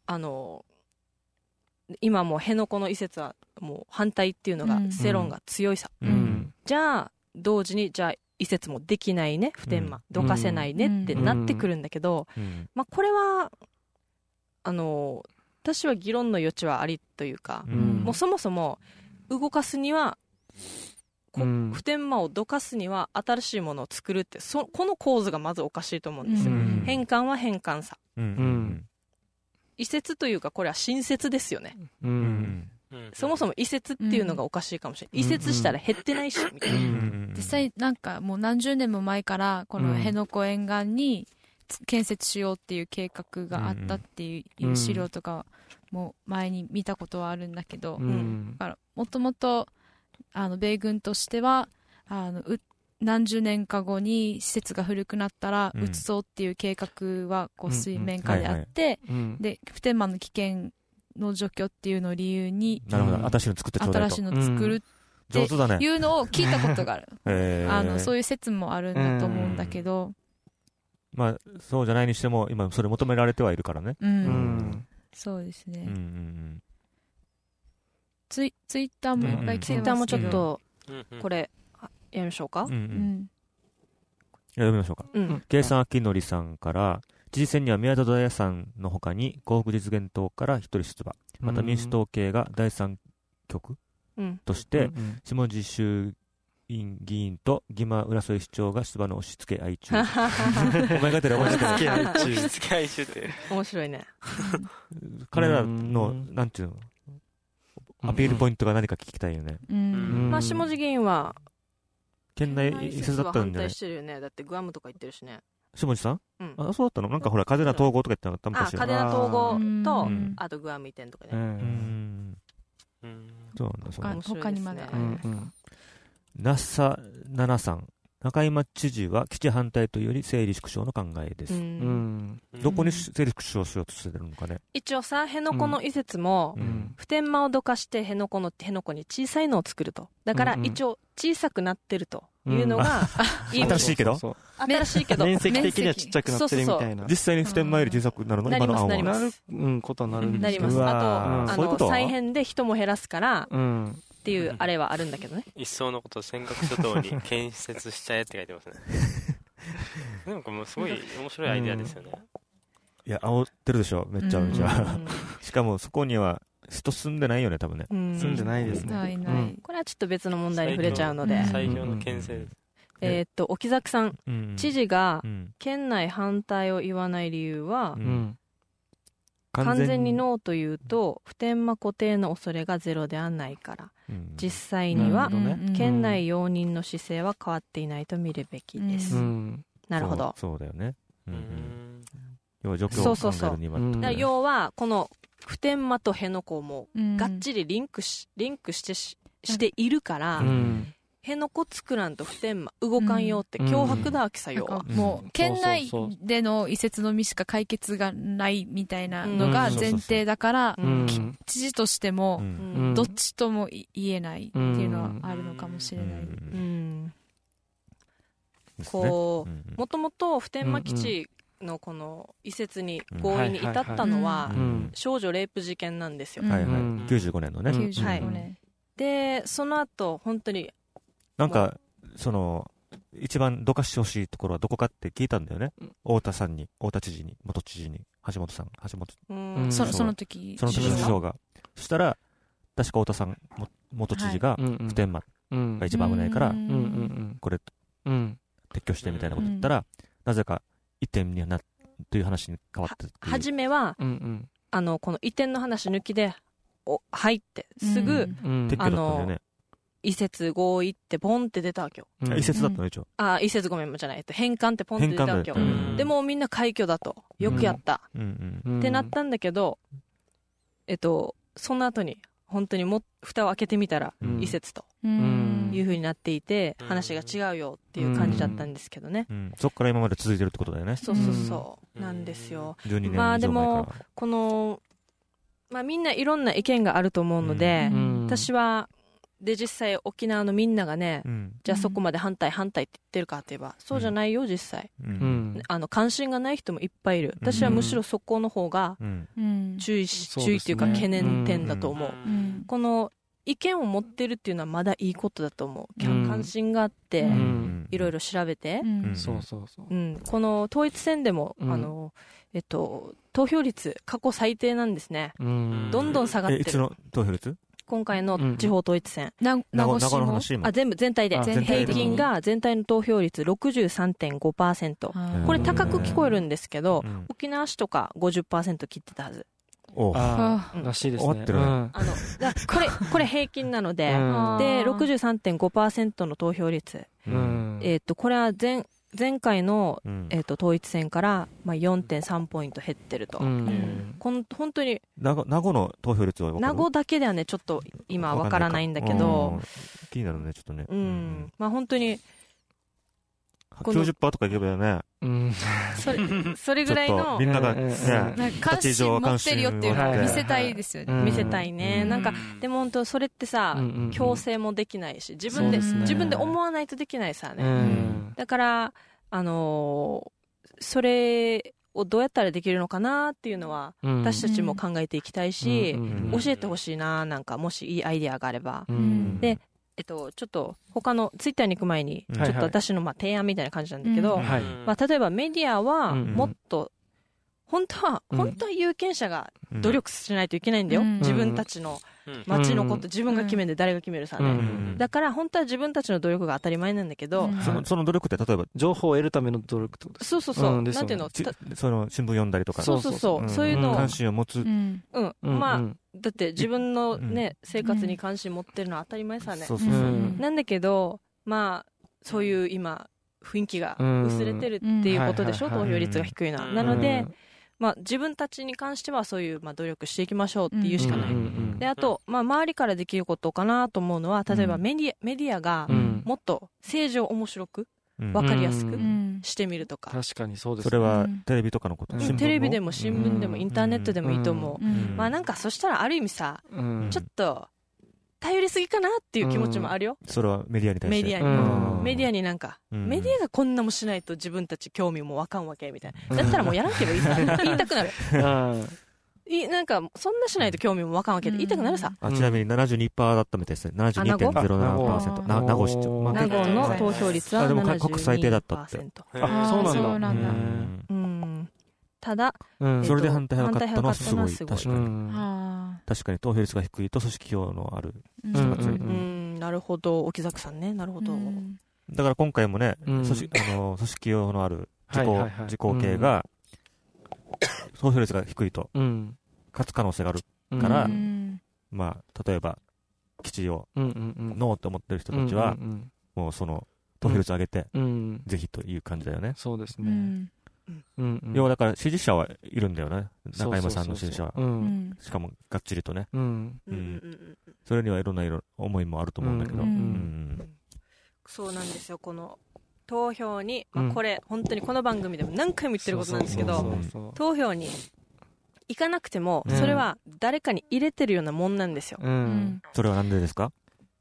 今もう辺野古の移設はもう反対っていうのが世論が強いさ、じゃあ同時にじゃあ移設もできないね、普天間どかせないねってなってくるんだけど、まあこれは私は議論の余地はありというか、もうそもそも動かすには普天間をどかすには新しいものを作るって、この構図がまずおかしいと思うんですよ。返還は返還さ、移設というかこれは新設ですよね、そもそも移設っていうのがおかしいかもしれない、移設したら減ってないしみたいな、 実際なんかもう何十年も前からこの辺野古沿岸に建設しようっていう計画があったっていう資料とかも前に見たことはあるんだけど、もともと米軍としては何十年か後に施設が古くなったら移そうっていう計画はこう水面下であって、で普天間の危険の除去っていうのを理由に、 なるほど、新しいの作ってちょうだいと、 新しいの作るっていうのを聞いたことがある、そういう説もあるんだと思うんだけど、 まあそうじゃないにしても今それ求められてはいるからね、 そうですね、ツイッターもツイッターもちょっとこれやりましょうか、 読みましょうか、計算明則さんから、知事選には宮田大也さんの他に幸福実現党から1人出馬、また民主党系が第3極として、下地衆院議員と義間浦添市長が出馬の押し付け合い中お前がてる押し付け合い中って面白いね彼らのなんていうのアピールポイントが何か聞きたいよね。 まあ下地議員は県内移設だったんじゃない？ 反対してるよね。だってグアムとか行ってるしね。 下地さん？あ、そうだったの？なんかほら嘉手納統合とか言ってなかった昔。 嘉手納統合とあとグアム移転とかね。 そうなんだ。 他にまだ。 那須奈々さん。中山知事は基地反対というより整理縮小の考えです。どこに整理縮小しようとしてるのかね。 一応さ、辺野古の移設も普天間をどかして辺野古に小さいのを作ると。だから一応小さくなってるというのがいい。 新しいけど新しいけど面積的にはちっちゃくなってるみたいな。 実際に普天間より小さくなるの？今の案はなることはなるんです。 なります。あと再編で人も減らすからっていうあれはあるんだけどね。 一層のこと尖閣諸島に建設しちゃえって書いてますね。なんかもうすごい面白いアイデアですよね。 いや煽ってるでしょ、めっちゃめちゃ。しかもそこには人住んでないよね、多分ね。 住んでないですね。 これはちょっと別の問題に触れちゃうので。 最強の牽制です。沖崎さん、知事が県内反対を言わない理由は、完全にノーというと普天間固定の恐れがゼロではないから、実際には県内容認の姿勢は変わっていないと見るべきです。なるほど。 そうだよね。要は除去を考えるには、 要はこの普天間と辺野古もがっちりリンクしているから、辺野古作らんと普天間動かんよって脅迫だわけさよ。 もう県内での移設のみしか解決がないみたいなのが前提だから、知事としてもどっちとも言えないっていうのはあるのかもしれない。 こうもともと普天間基地のこの移設に合意に至ったのは少女レイプ事件なんですよ。 95年のね。 95年。 でその後本当になんかその一番どかしてほしいところはどこかって聞いたんだよね。太田知事に、元知事に、橋本その時の首相が。そしたら確か太田さん元知事が普天間が一番危ないからこれ撤去してみたいなこと言ったら、なぜか移転になるという話に変わって初めはこの移転の話抜きで入ってすぐ撤去だったんだよね。 移設合意ってポンって出たわけよ。 移設だったの一応。 移設ごめんじゃない。返還ってポンって出たわけよ。でもみんな快挙だと。よくやった。ってなったんだけど、その後に本当に蓋を開けてみたら異説という風になっていて、話が違うよっていう感じだったんですけどね。 そっから今まで続いてるってことだよね。 そうなんですよ。 12年以上前から。 まあでもこのみんないろんな意見があると思うので、私は実際沖縄のみんながね、じゃあそこまで反対って言ってるかといえばそうじゃないよ実際。関心がない人もいっぱいいる。私はむしろそこの方が注意というか懸念点だと思う。この意見を持ってるっていうのはまだいいことだと思う。関心があっていろいろ調べて、この統一選でも投票率過去最低なんですね。どんどん下がってる。 いつの投票率？ 今回の地方統一選、 名護市も全部全体で平均が全体の投票率 63.5%。 これ高く聞こえるんですけど、沖縄市とか 50% 切ってたはず。 らしいですね。 これ平均なので、で 63.5% の投票率、これは前回の、統一選から、4.3 ポイント減ってると。本当に名護の投票率は分かる？ 名護だけではねちょっと今は分からないんだけど、 気になるねちょっとね。 本当に 90% とかいけばよね。 それぐらいのみんなが関心持ってるよっていうのを見せたいですよね。 見せたいね。なんかでも本当それってさ、強制もできないし、自分で思わないとできないさね。だからそれをどうやったらできるのかなっていうのは私たちも考えていきたいし、教えてほしいな。なんかもしいいアイデアがあれば。でちょっと他のツイッターに行く前にちょっと私の提案みたいな感じなんだけど、例えばメディアはもっと本当は有権者が努力しないといけないんだよ。自分たちの街のこと自分が決めて誰が決めるさね。だから本当は自分たちの努力が当たり前なんだけど、 その努力って例えば情報を得るための努力ってことですか？ そうなんていうの、 その新聞読んだりとか、 そういうのを関心を持つ。 だって自分のね生活に関心持ってるのは当たり前さね。なんだけどそういう今雰囲気が薄れてるっていうことでしょ。投票率が低いのは。なので自分たちに関してはそういう努力していきましょうっていうしかない。であと周りからできることかなと思うのは、例えばメディアがもっと政治を面白く分かりやすくしてみるとか。 確かにそうです。 それはテレビとかのこと？ テレビでも新聞でもインターネットでもいいと思う。なんかそしたらある意味さ、ちょっと頼りすぎかなっていう気持ちもあるよ。 それはメディアに対して。 メディアになんか、メディアがこんなもしないと自分たち興味もわかんわけみたいな。だったらもうやらんけばいいさ。言いたくなる。なんかそんなしないと興味もわかんわけで言いたくなるさ。 ちなみに 72% だったみたいですね。 72.07%。名護市長。 名護の投票率は 72%。 でも過去最低だったって。 そうなんだ。 ただ、 それで反対が勝ったのはすごい。確かに投票率が低いと組織票のある人が強い。 なるほど、沖崎さんね。なるほど。 だから今回もね、組織票のある自公系が投票率が低いと勝つ可能性があるから、例えば基地をノーと思ってる人たちはもうその投票率上げてぜひという感じだよね。 そうですね。 要はだから支持者はいるんだよね。中山さんの支持者は。しかもがっちりとね。それにはいろんな思いもあると思うんだけど。 そうなんですよ。この投票に、これ本当にこの番組でも何回も言ってることなんですけど、投票に行かなくてもそれは誰かに入れてるようなもんなんですよ。 それはなんでですか？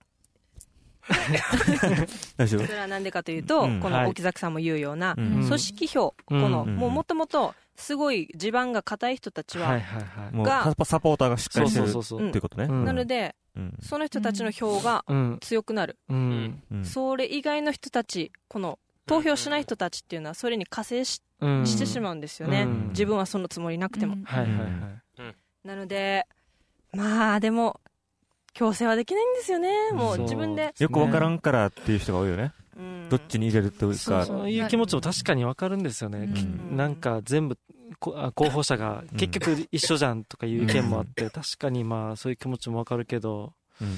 それはなんでかというと、この沖崎さんも言うような組織票、もともとすごい地盤が固い人たちはサポーターがしっかりしてるっていうことね。 なのでその人たちの票が強くなる。それ以外の人たち、この投票しない人たちっていうのはそれに加勢してしまうんですよね。自分はそのつもりなくても。なのででも強制はできないんですよね。もう自分でよく分からんからっていう人が多いよね。どっちに入れるというか、 そういう気持ちも確かに分かるんですよね。なんか全部候補者が結局一緒じゃんとかいう意見もあって、確かにそういう気持ちも分かるけど。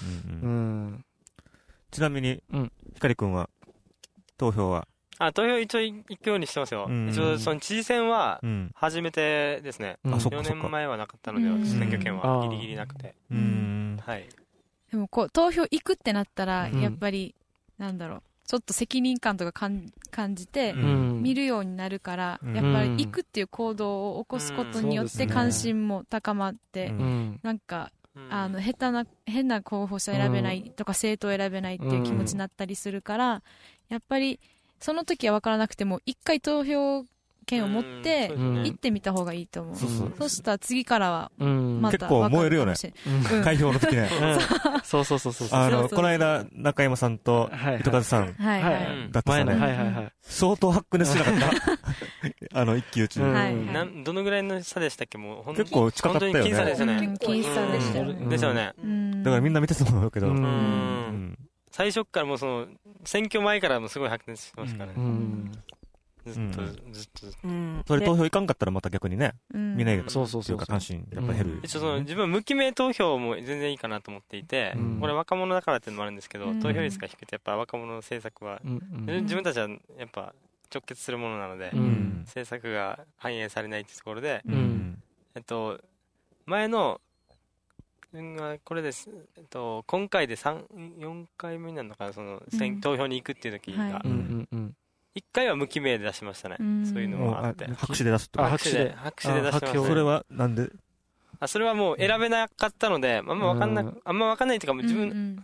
ちなみに光くんは投票は？ 投票一応行くようにしてますよ。一応その知事選は初めてですね。4年前はなかったので選挙権はギリギリなくて。 はい、 でもこう投票行くってなったら、やっぱりなんだろう、ちょっと責任感とか感じて見るようになるから、やっぱり行くっていう行動を起こすことによって関心も高まって、なんか変な候補者選べないとか政党選べないっていう気持ちになったりするから、やっぱりその時は分からなくても一回投票権を持って行ってみた方がいいと思う。そしたら次からはまた結構燃えるよね、開票の時ね。 そうこの間中山さんと糸数さんだったね、相当ハックネスしなかった一騎打ちどのぐらいの差でしたっけ？もう結構近かったよね。 僅差ですよね。 僅差でしたよね。 ですよね。 だからみんな見てたと思うけど、 最初からもうその選挙前からもすごい白熱してましたからね。ずっとそれ投票いかんかったらまた逆にね、見ないというか関心やっぱ減る。 自分無記名投票も全然いいかなと思っていて、これ若者だからっていうのもあるんですけど、投票率が低くてやっぱ若者の政策は自分たちはやっぱ直結するものなので、政策が反映されないっていうところで、前のこれです、今回で4回目になるのかな、その投票に行くっていう時が1回は無記名で出しましたね。そういうのもあって白紙で出すとか。 白紙で出しました。 それはなんで？ それはもう選べなかったので、あんま分かんないというか、自分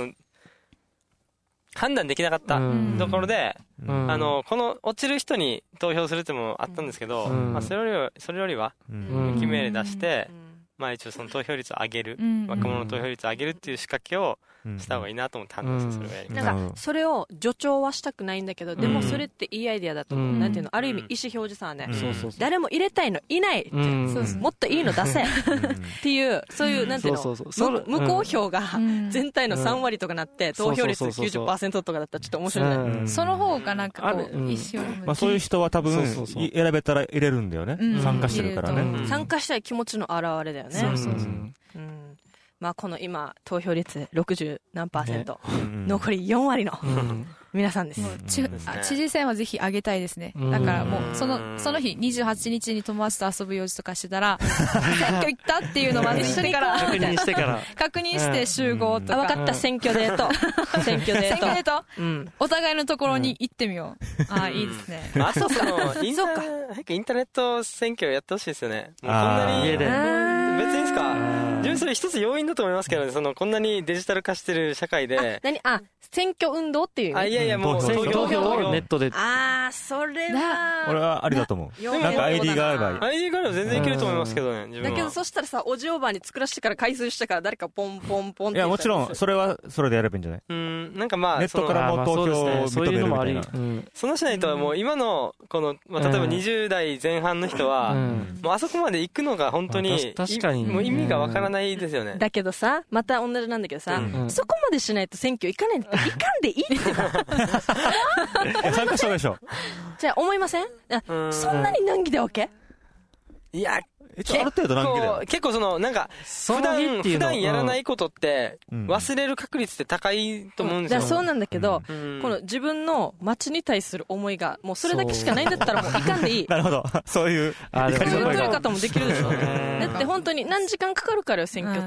判断できなかったところで、この落ちる人に投票するってもあったんですけど、それよりは無記名で出して、一応その投票率を上げる、若者の投票率を上げるっていう仕掛けをした方がいいなと思って判断してそれをやりました。 なんかそれを助長はしたくないんだけど、でもそれっていいアイデアだと思う。なんていうの、ある意味意思表示さね、誰も入れたいのいないって、もっといいの出せっていう、そういうなんていうの、無効票が全体の3割とかなって投票率 90% とかだったらちょっと面白いね。 その方がなんかこう意思を、 そういう人は多分選べたら入れるんだよね。参加してるからね。 参加したい気持ちの表れだよね。この今投票率60何%、残り4割の皆さんです。 知事選はぜひ上げたいですね。だからもうその日28日に友達と遊ぶ用事とかしてたら選挙行ったっていうのをまず言ってから確認して集合とか、 分かった、選挙デートお互いのところに行ってみよう。いいですね。 あとインターネット選挙やってほしいですよね。こんなに家で別にですか。自分それ一つ要因だと思いますけどね。こんなにデジタル化してる社会で。 選挙運動っていう。 いやもう投票をネットで。 それは。 俺はありだと思う。なんか ID があればいい。 ID があれば全然いけると思いますけどね。 だけどそしたらさ、おじおばに作らせてから回数してから誰かポンポンポンって。 いやもちろんそれはそれでやればいいんじゃない？ なんかネットからも投票を認めるみたいな。 そのしないともう今のこの例えば20代前半の人はもうあそこまで行くのが本当にもう意味がわからないですよね。 だけどさ、また同じなんだけどさ、そこまでしないと選挙行かないんだったら行かんでいいって参加したでしょ。 じゃあ思いません？そんなに難儀で OK？ いやある程度難儀だよ。 結構なんか普段やらないことって忘れる確率って高いと思うんですよ。 そうなんだけど、この自分の街に対する思いがもうそれだけしかないんだったらもう行かんでいい。 なるほど。そういう取り方もできるでしょ。だって本当に何時間かかるからよ、選挙って。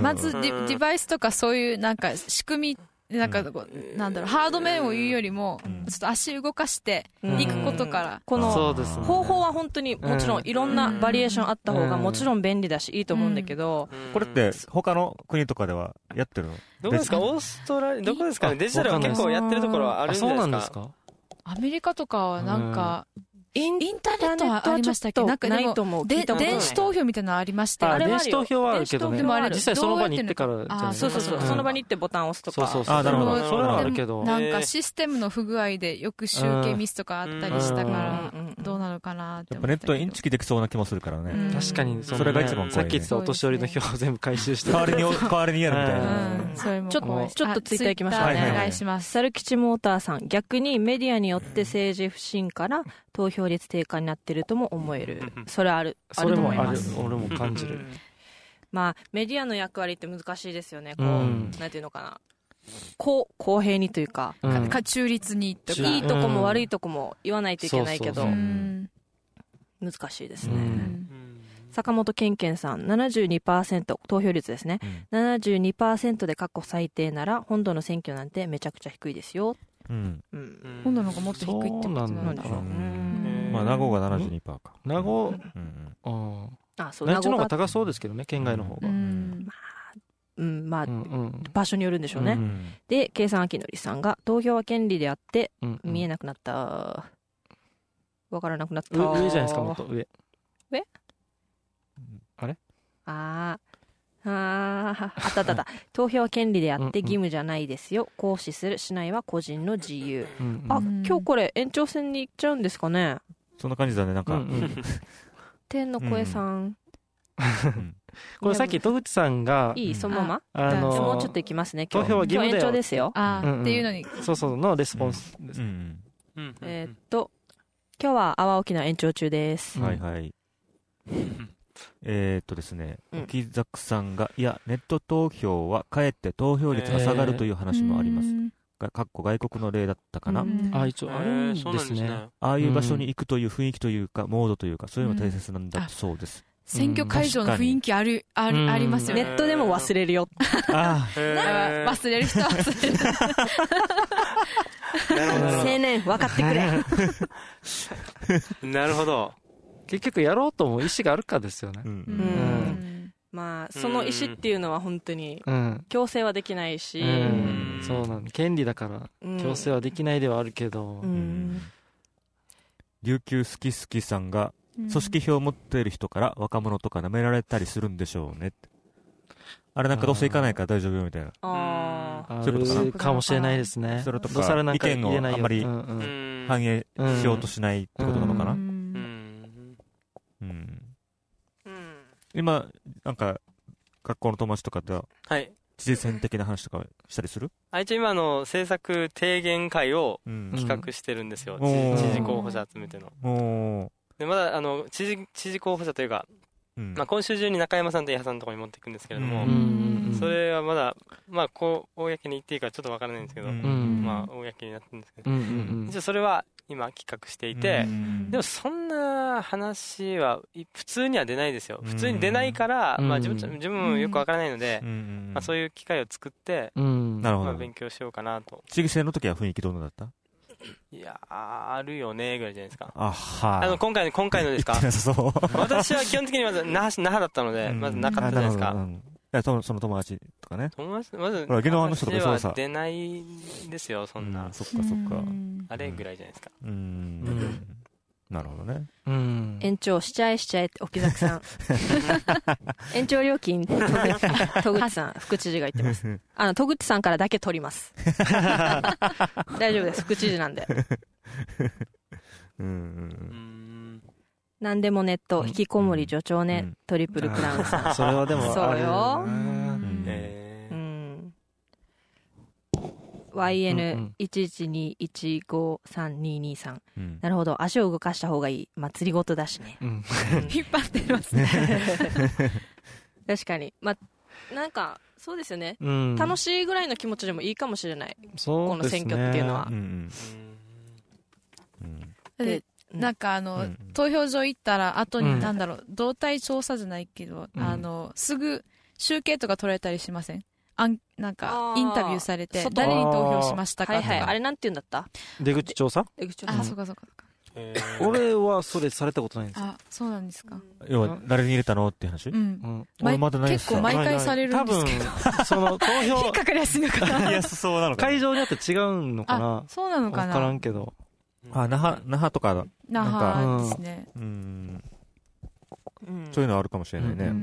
まずデバイスとかそういうなんか仕組み、なんかなんだろう、ハード面を言うよりもちょっと足動かしていくことから、 この方法は本当にもちろんいろんなバリエーションあった方がもちろん便利だしいいと思うんだけど、 これって他の国とかではやってるの？ どこですか？オーストラリアどこですかね？デジタルは結構やってるところはあるんじゃないですか？ アメリカとかはなんかインターネットはありましたっけ？なんかないと思う。 電子投票みたいなのありましたよ。 電子投票はあるけどね。 でもあれ実際その場に行ってからじゃない。 そうその場に行ってボタンを押すとか。 そうなるほど。それはあるけど。 なんかシステムの不具合でよく集計ミスとかあったりしたからどうなのかなって思ったけど。 やっぱネットはインチキできそうな気もするからね。 確かにそれが一番怖いね。 さっき言ってたお年寄りの票を全部回収して代わりにやるみたいな。 ちょっとツイッター行きましょうね。 お願いします。 サルキチモーターさん、逆にメディアによって政治不信から投票率低下になってるとも思える。それあると思います。 俺も感じる。 メディアの役割って難しいですよね。なんていうのかな、公平にというか、 中立にとか、 いいとこも悪いとこも言わないといけないけど、難しいですね。 坂本健健さん 72% 投票率ですね、72% で過去最低なら本土の選挙なんてめちゃくちゃ低いですよ。 本土の方がもっと低いってことなんでしょう。 まあ名護が 72% か。 名護、内地の方が高そうですけどね、県外の方が。 まあ場所によるんでしょうね。で、計算明則さんが投票は権利であって見えなくなった。わからなくなった。 上じゃないですか、もっと上。あれ？ あった。投票は権利であって義務じゃないですよ。行使するしないは個人の自由。今日これ延長戦に行っちゃうんですかね。 そんな感じだね、なんか。 天の声さん。 これさっき戸口さんがいいそのままもうちょっといきますね。 投票は義務だよ。 延長ですよ。 っていうのに。 そうのレスポンスです。 今日は阿波沖縄延長中です。 はいはい。ですね、沖崎さんが、いや、ネット投票はかえって投票率が下がるという話もあります。かっこ外国の例だったかな。 一応あるんですね。 ああいう場所に行くという雰囲気というか、モードというか、そういうのが大切なんだそうです。 選挙会場の雰囲気ありますよね。 ネットでも忘れるよ。 忘れる人は忘れる。 青年分かってくれ。 なるほど。 結局やろうと思う意思があるかですよね。 まあその意思っていうのは本当に強制はできないし、 そうなんだ、権利だから強制はできないではあるけど。 琉球好き好きさんが、組織票を持っている人から若者とか舐められたりするんでしょうね。あれなんかどうせ行かないから大丈夫よみたいな。 あるかもしれないですね。 それとか意見をあんまり反映しようとしないってことなのかな。今なんか学校の友達とかでは知事選的な話とかしたりする？ 一応今政策提言会を企画してるんですよ。知事候補者集めての。でまだ知事候補者というか、今週中に中山さんと伊波さんのところに持っていくんですけれども、それはまだ公に言っていいかちょっとわからないんですけど、公になってるんですけど、一応それは今企画していて、でもそんな話は普通には出ないですよ。普通に出ないから、自分もよくわからないので、そういう機会を作って、勉強しようかなと。 市議選の時は雰囲気どんなだった？ いやあるよねぐらいじゃないですか。今回のですか？私は基本的にまず那覇だったので、まずなかったじゃないですか。 その友達とかね。 友達まず沖縄の人とかそうさ出ないですよ、そんな。 そっか。 あれぐらいじゃないですか。 なるほどね。 延長しちゃえって沖崎さん。延長料金戸口さん、副知事が言ってます。戸口さんからだけ取ります。大丈夫です、副知事なんで。なんでもネット引きこもり助長ね、トリプルクラウンさん。 それはでもそうよ。YN112153223、なるほど、足を動かした方がいい。祭りごとだしね。 引っ張ってますね。 確かに。なんかそうですよね。楽しいぐらいの気持ちでもいいかもしれない。この選挙っていうのは。 なんか投票所行ったら後に動態調査じゃないけど、すぐ集計とか取られたりしません？なんかインタビューされて誰に投票しましたかとか。 あれなんて言うんだった？ 出口調査？ そうか。 俺はそれされたことないんですよ。 そうなんですか。 要は誰に入れたのっていう話？俺まだないです。 結構毎回されるんですけど。 多分その投票引っかかりやすいのかな。 安そうなのかな。 会場によって違うのかな。 そうなのかな。 分からんけど。 那覇とか那覇ですね。 そういうのあるかもしれないね。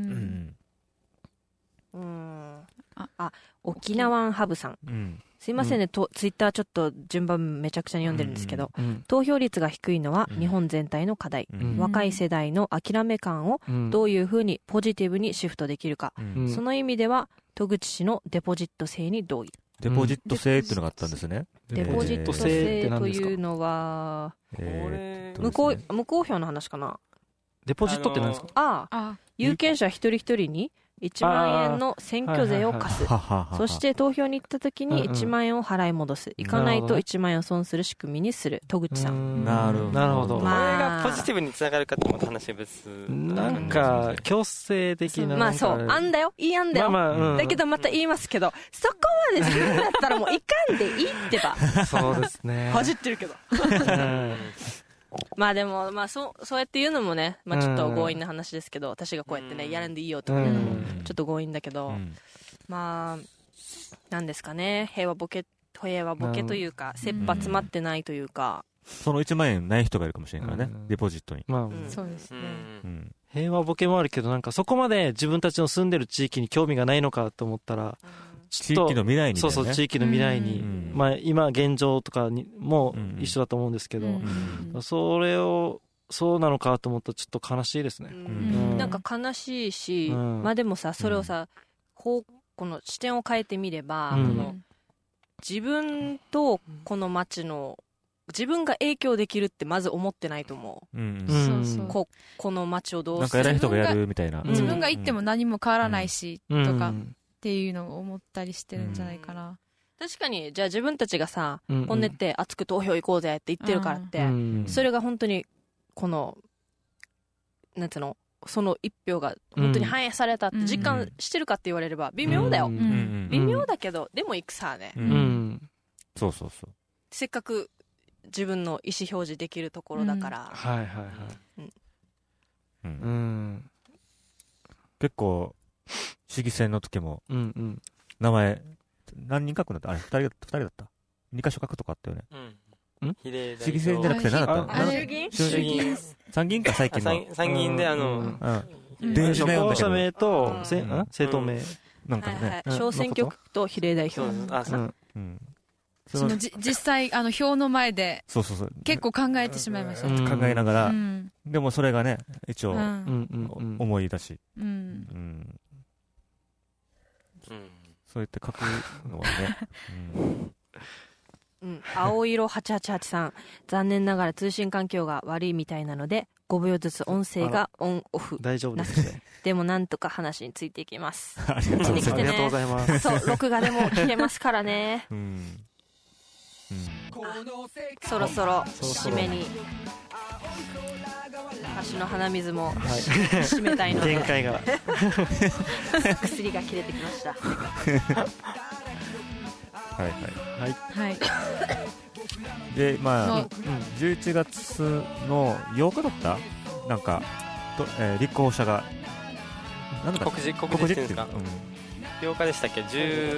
沖縄ハブさん、すいませんね、ツイッターちょっと順番めちゃくちゃに読んでるんですけど、投票率が低いのは日本全体の課題、若い世代の諦め感をどういうふうにポジティブにシフトできるか、その意味では戸口氏のデポジット制に同意。 デポジット制っていうのがあったんですね。 デポジット制というのは無効票の話かな。 デポジットって何ですか？ 有権者一人一人に 1万円の選挙税を課す、そして投票に行った時に1万円を払い戻す、行かないと1万円を損する仕組みにする。戸口さん。 なるほど。 これがポジティブにつながるかってまた話は別なんか強制的な、 まあそうあんだよ、いい案だよ、だけどまた言いますけど、そこまでするんだったらもう行かんでいいってば。 そうですね、 恥じってるけどまあでも、まあそうやって言うのもね、まあちょっと強引な話ですけど、私がこうやってね、やらんでいいよとか言うのもちょっと強引だけど、まあなんですかね、平和ボケというか、切羽詰まってないというか、 その1万円ない人がいるかもしれんからね、デポジットに。 そうですね。 平和ボケもあるけど、なんかそこまで自分たちの住んでる地域に興味がないのかと思ったら、 地域の未来に、 そうそう、地域の未来に、まあ今現状とかにも一緒だと思うんですけど、それをそうなのかと思ったらちょっと悲しいですね。 なんか悲しいし、まあでもさ、それをさ、この視点を変えてみれば、自分とこの町の自分が影響できるってまず思ってないと思う。この町をどうする、 なんか偉い人がやるみたいな、 自分が行っても何も変わらないし、とかっていうのを思ったりしてるんじゃないかな。 確かに、じゃあ自分たちがさ、本音って熱く投票行こうぜって言ってるからって、それが本当にこのなんていうの、その一票が本当に反映されたって実感してるかって言われれば微妙だよ、微妙だけど、でも行くさね、 そうそうそう、 せっかく自分の意思表示できるところだから、 はいはいはい、 結構市議選の時も名前何人書くんだった、あれ2人だった、2箇所書くとかあったよね。市議選じゃなくて何だった、 衆議院参議院か、最近の参議院で電子名候補名と政党名なんかね、 小選挙区と比例代表、 その実際票の前で結構考えてしまいました。 考えながら、でもそれがね一応思い出し、そうやって書くのはね。 青色8883さん、残念ながら通信環境が悪いみたいなので5秒ずつ音声がオンオフ。 大丈夫ですね。 でもなんとか話についていきます。 ありがとうございます。 そう、録画でも聞けますからね。そろそろ締めに、橋の鼻水も締めたいので、 限界が薬が切れてきました。 はいはいはい。で、まあ11月の8日だった、なんか立候補者がなんだ告示っていうんですか。8日でしたっけ？28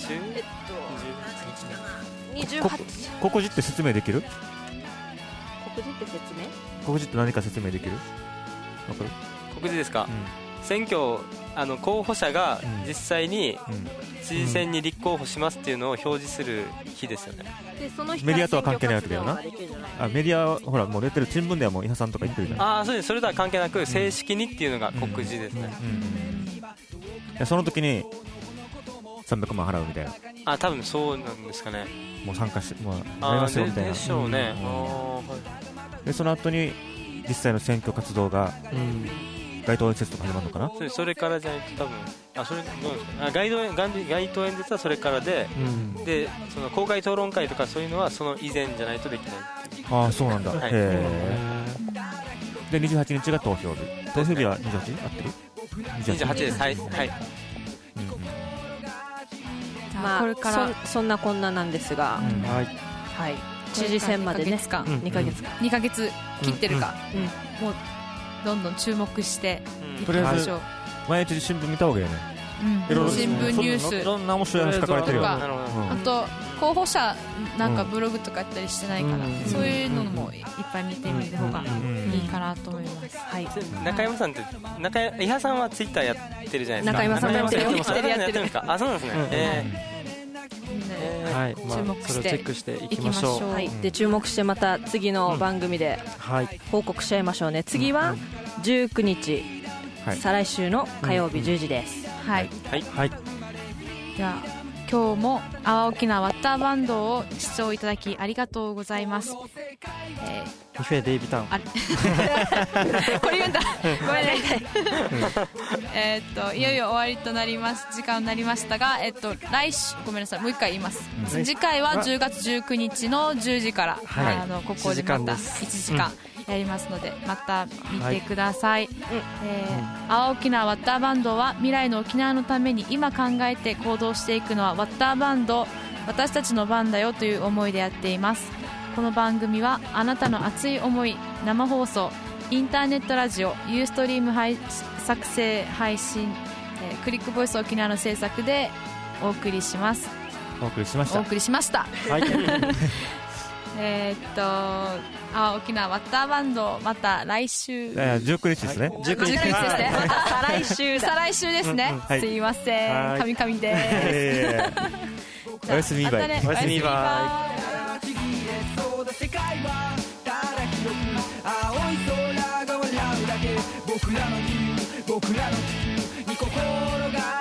告示って説明できる？ 告示って説明？ 告示って何か説明できる？わかる？ 告示ですか？選挙候補者が実際に知事選に立候補しますっていうのを表示する日ですよね。 メディアとは関係ないわけだよな。メディアはほらもう出てる新聞ではもう伊波さんとか言ってるじゃん。 そうです。それとは関係なく正式にっていうのが告示ですね。 その時に300万払うみたいな。 多分そうなんですかね。 もう参加してもうやりますよみたいな。 でしょうね。 でその後に実際の選挙活動が街頭演説とか始まるのかな。 それからじゃないと多分それどうですか。街頭演説はそれからで、でその公開討論会とかそういうのはその以前じゃないとできないっていう。 そうなんだ。へで28日が投票日。投票日は28？合ってる ？28です。はい。 まあこれからそんなこんななんですが、はい。知事選までね、2ヶ月切ってるか、もうどんどん注目していきましょう。 毎日新聞見た方がいいよね。 新聞ニュース、 いろんな面白い話書かれてるよ。 あと候補者なんかブログとかやったりしてないから、そういうのもいっぱい見てみる方がいいかなと思います。はい。 中山さんって伊波さんはツイッターやってるじゃないですか。 中山さんもやってるんですか。そうなんですね。 はい、注目して、それをチェックしていきましょう。 はい、で注目してまた次の番組で報告しちゃいましょうね。次は19日、再来週の火曜日10時です。 はい。 じゃあ今日も阿波沖縄ワッターバンドを視聴いただきありがとうございます。 ミフェデイビタウンこれ言うんだごめんねいよいよ終わりとなります。時間になりましたが、来週ごめんなさい、もう一回言います。次回は10月19日の10時から、ここでまた1時間やりますので、また見てください。阿波沖縄ワッターバンドは未来の沖縄のために今考えて行動していくのはワッターバンド、私たちの番だよという思いでやっています。この番組はあなたの熱い思い、生放送、インターネットラジオ、ユーストリーム作成配信、クリックボイス沖縄の制作でお送りします。 お送りしました、 はい阿波沖縄ワッターバンド、また来週 19日ですね、 19日ですね、また再来週ですね、すいません、神々でおやすみバイ、 おやすみバイ。 世界はただ広く青い空が笑うだけ、僕らの地球に心が